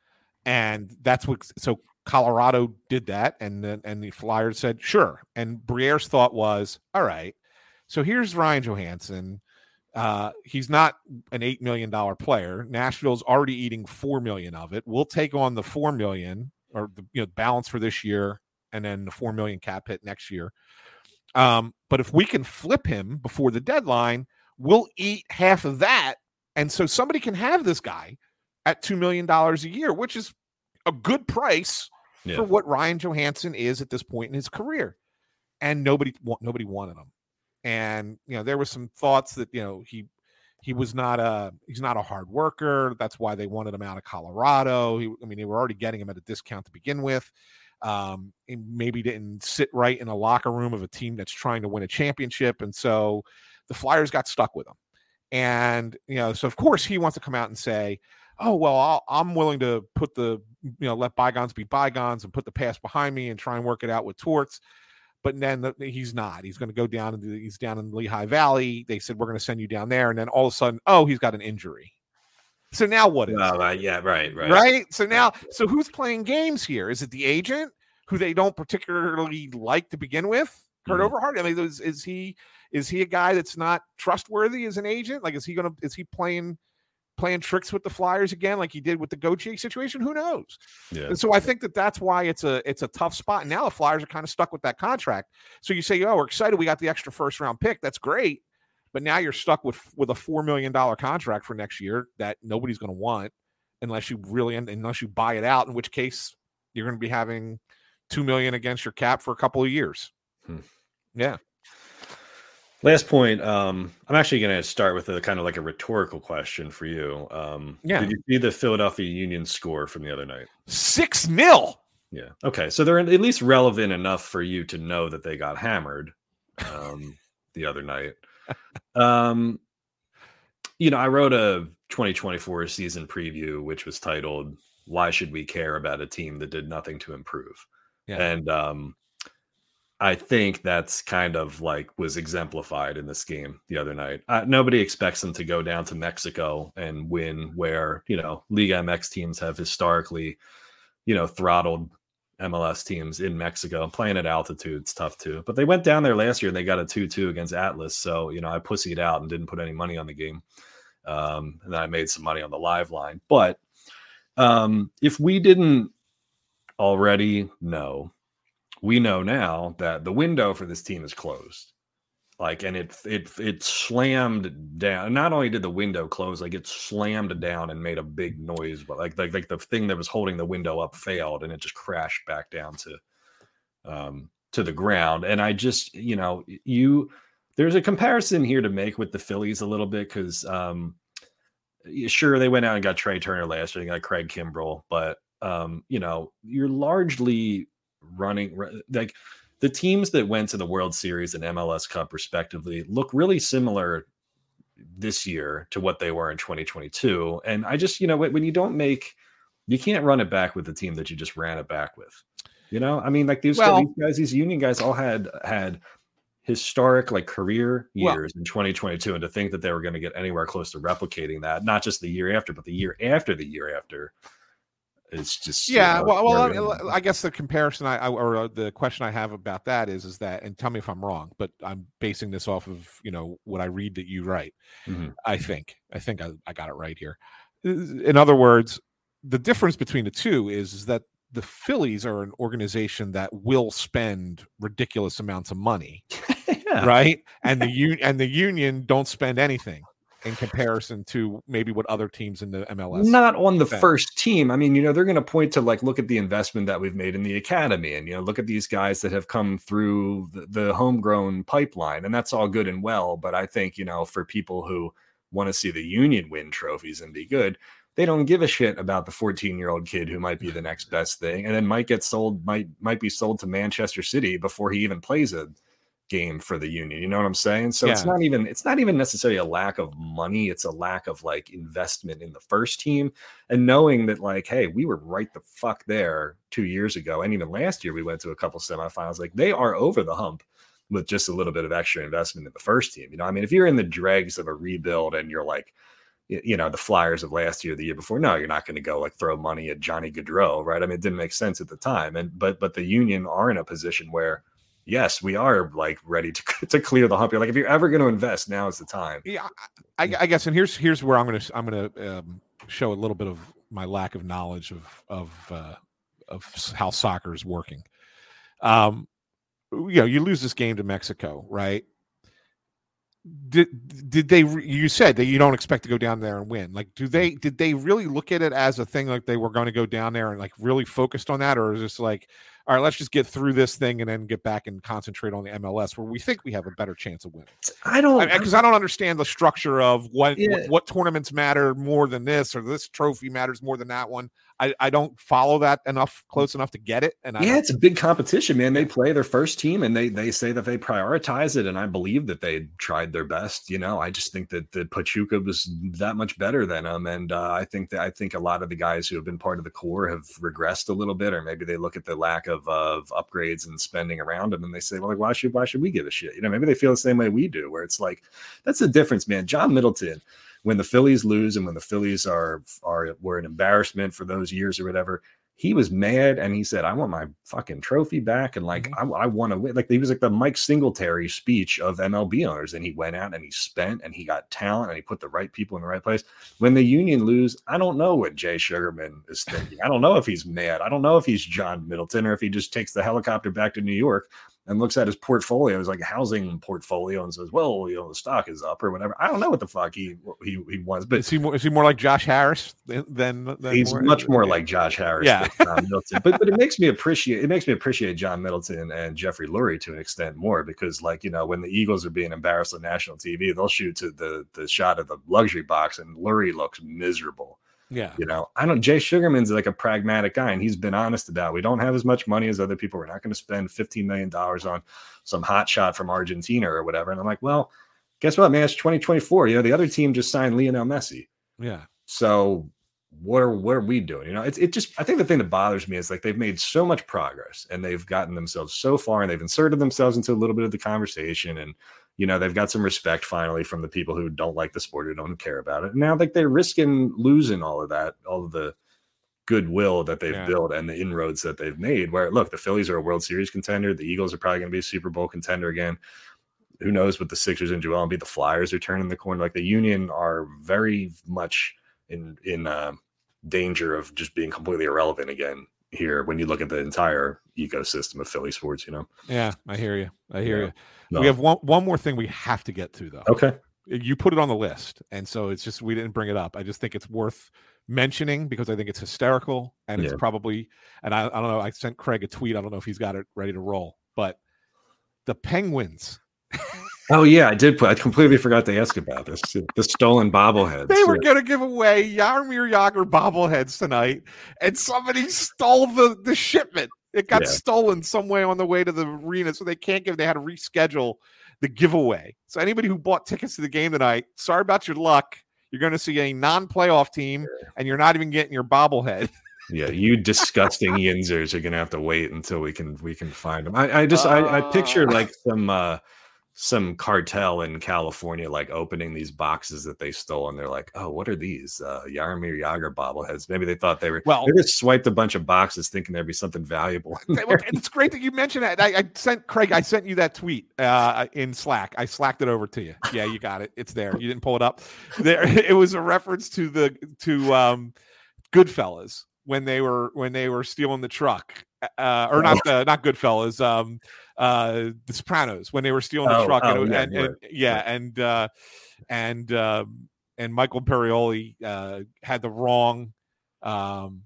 And that's what, so Colorado did that. And then, and the Flyers said, sure. And Briere's thought was, all right, so here's Ryan Johansson. Uh, he's not an eight million dollars player. Nashville's already eating four million dollars of it. We'll take on the four million dollars or the you know, balance for this year and then the four million dollars cap hit next year. Um, but if we can flip him before the deadline, we'll eat half of that. And so somebody can have this guy at two million dollars a year, which is a good price yeah. for what Ryan Johansson is at this point in his career. And nobody, nobody wanted him. And, you know, there was some thoughts that, you know, he, he was not a, he's not a hard worker. That's why they wanted him out of Colorado. He, I mean, they were already getting him at a discount to begin with. Um, he maybe didn't sit right in a locker room of a team that's trying to win a championship. And so the Flyers got stuck with him. And, you know, so of course he wants to come out and say, oh, well, I'll, I'm willing to put the, you know, let bygones be bygones and put the past behind me and try and work it out with Torts. But then the, he's not. He's going to go down. Into, he's down in Lehigh Valley. They said, we're going to send you down there. And then all of a sudden, oh, he's got an injury. So now what is
well, uh, yeah, right, right.
Right? So now, so who's playing games here? Is it the agent who they don't particularly like to begin with? Kurt mm-hmm. Overhart? I mean, is, is he is he a guy that's not trustworthy as an agent? Like, is he going to, is he playing playing tricks with the Flyers again, like he did with the Gauthier situation? Who knows?
Yeah.
And so I think that that's why it's a it's a tough spot. And now the Flyers are kind of stuck with that contract. So you say, oh, we're excited we got the extra first round pick. That's great. But now you're stuck with with a four million dollars contract for next year that nobody's going to want unless you really unless you buy it out. In which case you're going to be having two million dollars against your cap for a couple of years.
Hmm.
Yeah.
Last point. Um, I'm actually going to start with a kind of like a rhetorical question for you. Um,
yeah.
Did you see the Philadelphia Union score from the other night?
Six nil.
Yeah. Okay. So they're at least relevant enough for you to know that they got hammered um, the other night. Um, you know, I wrote a twenty twenty-four season preview, which was titled, "Why Should We Care About a Team That Did Nothing to Improve?"
Yeah.
And, um, I think that's kind of like was exemplified in this game the other night. Uh, nobody expects them to go down to Mexico and win where, you know, Liga M X teams have historically, you know, throttled M L S teams in Mexico. Playing at altitude, it's tough too. But they went down there last year and they got a two two against Atlas. So, you know, I pussied out and didn't put any money on the game. Um, and then I made some money on the live line. But um, if we didn't already know, we know now that the window for this team is closed. Like, and it it it slammed down. Not only did the window close, like it slammed down and made a big noise, but like like like the thing that was holding the window up failed, and it just crashed back down to um to the ground. And I just, you know, you there's a comparison here to make with the Phillies a little bit because um sure they went out and got Trey Turner last year, they got Craig Kimbrell, but um you know you're largely running like the teams that went to the World Series and M L S Cup respectively look really similar this year to what they were in twenty twenty-two. And I just, you know, when you don't make, you can't run it back with the team that you just ran it back with. You know, I mean, like these, well, these guys, these Union guys all had had historic like career years well, in twenty twenty-two, and to think that they were going to get anywhere close to replicating that, not just the year after, but the year after the year after, it's just
yeah. You know, well, well, I guess the comparison I, I or the question I have about that is is that, and tell me if I'm wrong, but I'm basing this off of you know what I read that you write. Mm-hmm. I think I think I, I got it right here. In other words, the difference between the two is, is that the Phillies are an organization that will spend ridiculous amounts of money, yeah. right? And the un- and the Union don't spend anything in comparison to maybe what other teams in the M L S.
Not on the spend. First team. I mean, you know, they're going to point to like, look at the investment that we've made in the academy, and you know, look at these guys that have come through the, the homegrown pipeline, and that's all good and well. But I think you know, for people who want to see the Union win trophies and be good, they don't give a shit about the fourteen-year-old kid who might be the next best thing, and then might get sold, might might be sold to Manchester City before he even plays a game for the Union. You know what I'm saying? So yeah. it's not even it's not even necessarily a lack of money. It's a lack of like investment in the first team, and knowing that like, hey, we were right the fuck there two years ago, and even last year we went to a couple semifinals. Like they are over the hump with just a little bit of extra investment in the first team. You know, I mean, if you're in the dregs of a rebuild and you're like, you know, the Flyers of last year, the year before, no, you're not going to go like throw money at Johnny Gaudreau, right? I mean, it didn't make sense at the time. And, but, but the Union are in a position where, yes, we are like ready to, to clear the hump. You're like, if you're ever going to invest, now is the time.
Yeah, I, I guess. And here's, here's where I'm going to, I'm going to um, show a little bit of my lack of knowledge of, of, uh, of how soccer is working. Um, you know, you lose this game to Mexico, right? Did did they? You said that you don't expect to go down there and win. Like, do they? Did they really look at it as a thing like they were going to go down there and like really focused on that, or is this like, all right, let's just get through this thing and then get back and concentrate on the M L S where we think we have a better chance of winning?
I don't
because I, I don't understand the structure of what, yeah. what what tournaments matter more than this, or this trophy matters more than that one. I, I don't follow that enough close enough to get it. And I
yeah, it's a big competition, man. They play their first team and they they say that they prioritize it, and I believe that they tried their best. You know, I just think that that Pachuca was that much better than them, and uh, I think that I think a lot of the guys who have been part of the core have regressed a little bit, or maybe they look at the lack of of upgrades and spending around them, and they say, well, like, why should why should we give a shit? You know, maybe they feel the same way we do, where it's like that's the difference, man. John Middleton, when the Phillies lose and when the Phillies are are were an embarrassment for those years or whatever, he was mad and he said, I want my fucking trophy back. And like, mm-hmm. I, I want to win. Like, he was like the Mike Singletary speech of M L B owners. And he went out and he spent and he got talent and he put the right people in the right place. When the Union lose, I don't know what Jay Sugarman is thinking. I don't know if he's mad. I don't know if he's John Middleton or if he just takes the helicopter back to New York and looks at his portfolio, his like housing portfolio, and says, well, you know, the stock is up or whatever. I don't know what the fuck he he, he wants, but
is he more, is he more like Josh Harris than, than
he's
more,
much more yeah. like Josh Harris
yeah.
than John Middleton. But but it makes me appreciate it makes me appreciate John Middleton and Jeffrey Lurie to an extent more, because like, you know, when the Eagles are being embarrassed on national T V, they'll shoot to the the shot of the luxury box and Lurie looks miserable.
Yeah.
You know, I don't, Jay Sugarman's like a pragmatic guy, and he's been honest about, we don't have as much money as other people. We're not going to spend fifteen million dollars on some hot shot from Argentina or whatever. And I'm like, well, guess what, man? It's twenty twenty-four. You know, the other team just signed Lionel Messi.
Yeah.
So what are, what are we doing? You know, it's, it just, I think the thing that bothers me is like, they've made so much progress and they've gotten themselves so far and they've inserted themselves into a little bit of the conversation, and, you know, they've got some respect finally from the people who don't like the sport, who don't care about it. And now like they're risking losing all of that, all of the goodwill that they've yeah. built and the inroads that they've made, where look, the Phillies are a World Series contender. The Eagles are probably going to be a Super Bowl contender again. Who knows what the Sixers and Joel Embiid, the Flyers are turning the corner. Like the Union are very much in, in uh, danger of just being completely irrelevant again here when you look at the entire ecosystem of Philly sports, you know?
Yeah, I hear you. I hear
yeah.
you.
No.
We have one, one more thing we have to get to, though.
Okay.
You put it on the list, and so it's just we didn't bring it up. I just think it's worth mentioning because I think it's hysterical, and it's
yeah.
probably, and I, I don't know, I sent Craig a tweet. I don't know if he's got it ready to roll, but the Penguins.
Oh, yeah, I did put, I completely forgot to ask about this. The stolen bobbleheads.
They were
yeah.
going to give away Jaromir Jagr bobbleheads tonight, and somebody stole the, the shipment. It got
Yeah.
stolen some way on the way to the arena, so they can't give. They had to reschedule the giveaway. So anybody who bought tickets to the game tonight, sorry about your luck. You're going to see a non-playoff team, and you're not even getting your bobblehead.
Yeah, you disgusting Yinzers are gonna have to wait until we can we can find them. I, I just uh, I, I picture like some uh, some cartel in California like opening these boxes that they stole, and they're like, oh, what are these? Uh, Jaromir Jagr bobbleheads. Maybe they thought they were.
Well,
they just swiped a bunch of boxes thinking there'd be something valuable.
It's great that you mentioned that. I, I sent Craig. I sent you that tweet uh, in Slack. I slacked it over to you. Yeah, you got it. It's there. You didn't pull it up. There, it was a reference to the to um, Goodfellas. When they were when they were stealing the truck, uh, or not the not Goodfellas, um, uh, The Sopranos when they were stealing the
oh,
truck,
oh,
and,
yeah,
and,
right.
and yeah,
right.
and uh, and uh, and Michael Imperioli uh, had the wrong um,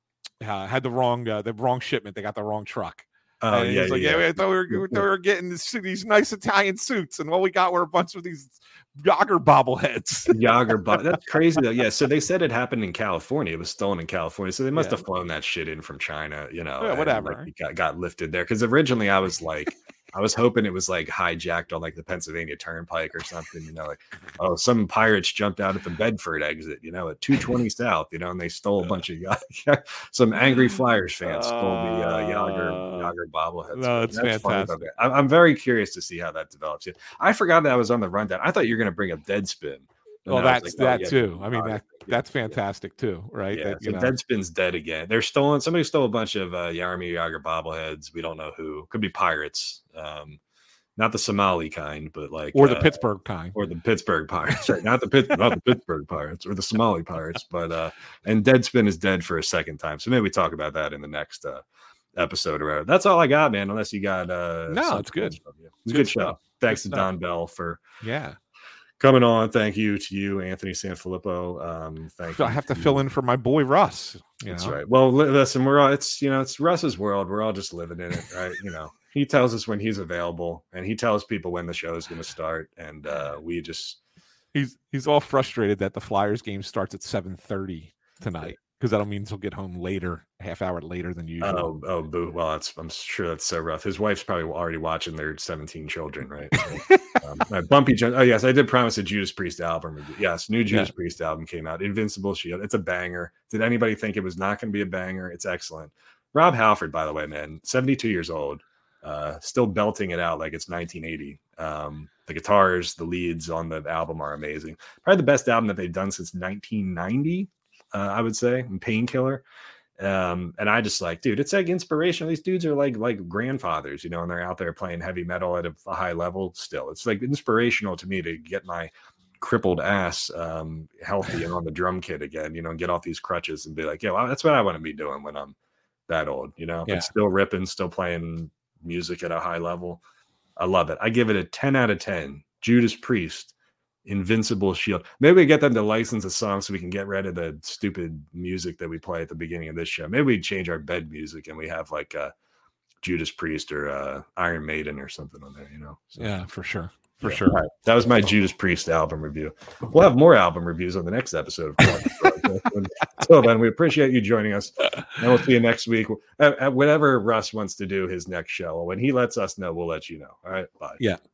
uh, had the wrong uh, the wrong shipment. They got the wrong truck.
Oh
and
yeah,
like,
yeah,
yeah. I thought we were, we thought we were getting this, these nice Italian suits, and all we got were a bunch of these Jagr bobbleheads.
Jagr bo- That's crazy though. Yeah, so they said it happened in California. It was stolen in California, so they must
Yeah.
have flown that shit in from China. You know,
Yeah,
and,
whatever.
like, it got, got lifted there because originally I was like, I was hoping it was like hijacked on like the Pennsylvania Turnpike or something. You know, like oh, some pirates jumped out at the Bedford exit. You know, at two twenty South. You know, and they stole a bunch of some angry Flyers fans stole the uh, Jagr Jagr bobbleheads.
No, it's
That's funny
fantastic.
about that. I'm, I'm very curious to see how that develops. I forgot that was on the rundown. I thought you were going to bring up Deadspin.
Well,
And I was
that's
like, oh,
that
yeah,
too. I mean,
uh,
that
yeah,
that's fantastic too, right?
Yeah,
That, you
so
know.
Deadspin's dead again. They're stolen. Somebody stole a bunch of uh, Jaromir Jagr bobbleheads. We don't know who. Could be pirates. Um, not the Somali kind, but like
or the
uh,
Pittsburgh kind.
or the Pittsburgh Pirates. Right? Not the Pit, not the Pittsburgh Pirates or the Somali Pirates. But uh, and Deadspin is dead for a second time. So maybe we talk about that in the next uh, episode or whatever. That's all I got, man. Unless you got uh,
no, it's good.
It's a good, good show. Thanks
good
to
stuff.
Don Bell for
Yeah.
coming on. Thank you to you, Anthony Sanfilippo. Um, thank
I
you
have to
to
fill
you.
in for my boy Russ. You
That's
know?
right. Well, li- listen, we're all, it's, you know, it's Russ's world. We're all just living in it, right? You know, he tells us when he's available and he tells people when the show is going to start. And uh, we just,
He's he's all frustrated that the Flyers game starts at seven thirty tonight because that'll mean he'll get home later, a half hour later than usual.
oh, oh, boo. Well, that's, I'm sure that's so rough. His wife's probably already watching their seventeen children, right? So, um, my bumpy. Gen- oh, yes. I did promise a Judas Priest album review. Yes. New Judas
Yeah.
Priest album came out. Invincible Shield. It's a banger. Did anybody think it was not going to be a banger? It's excellent. Rob Halford, by the way, man, seventy-two years old, uh, still belting it out like it's nineteen eighty. Um, the guitars, the leads on the album are amazing. Probably the best album that they've done since nineteen ninety, uh, I would say, and Painkiller. Um, and I just like, dude, it's like inspirational. These dudes are like like grandfathers, you know, and they're out there playing heavy metal at a, a high level still. It's like inspirational to me to get my crippled ass um, healthy and on the drum kit again, you know, and get off these crutches and be like, yeah, well, that's what I want to be doing when I'm that old, you know,
Yeah.
but still ripping, still playing music at a high level. I love it. I give it a ten out of ten. Judas Priest, Invincible Shield. Maybe we get them to license a song so we can get rid of the stupid music that we play at the beginning of this show. Maybe we change our bed music and we have like uh, Judas Priest or uh, Iron Maiden or something on there, you know? So,
Yeah, for sure. For
yeah.
sure.
All right. That was my Judas Priest album review. We'll have more album reviews on the next episode. Until then, we appreciate you joining us, and we'll see you next week. At, at whatever Russ wants to do his next show, when he lets us know, we'll let you know. All right, bye.
Yeah.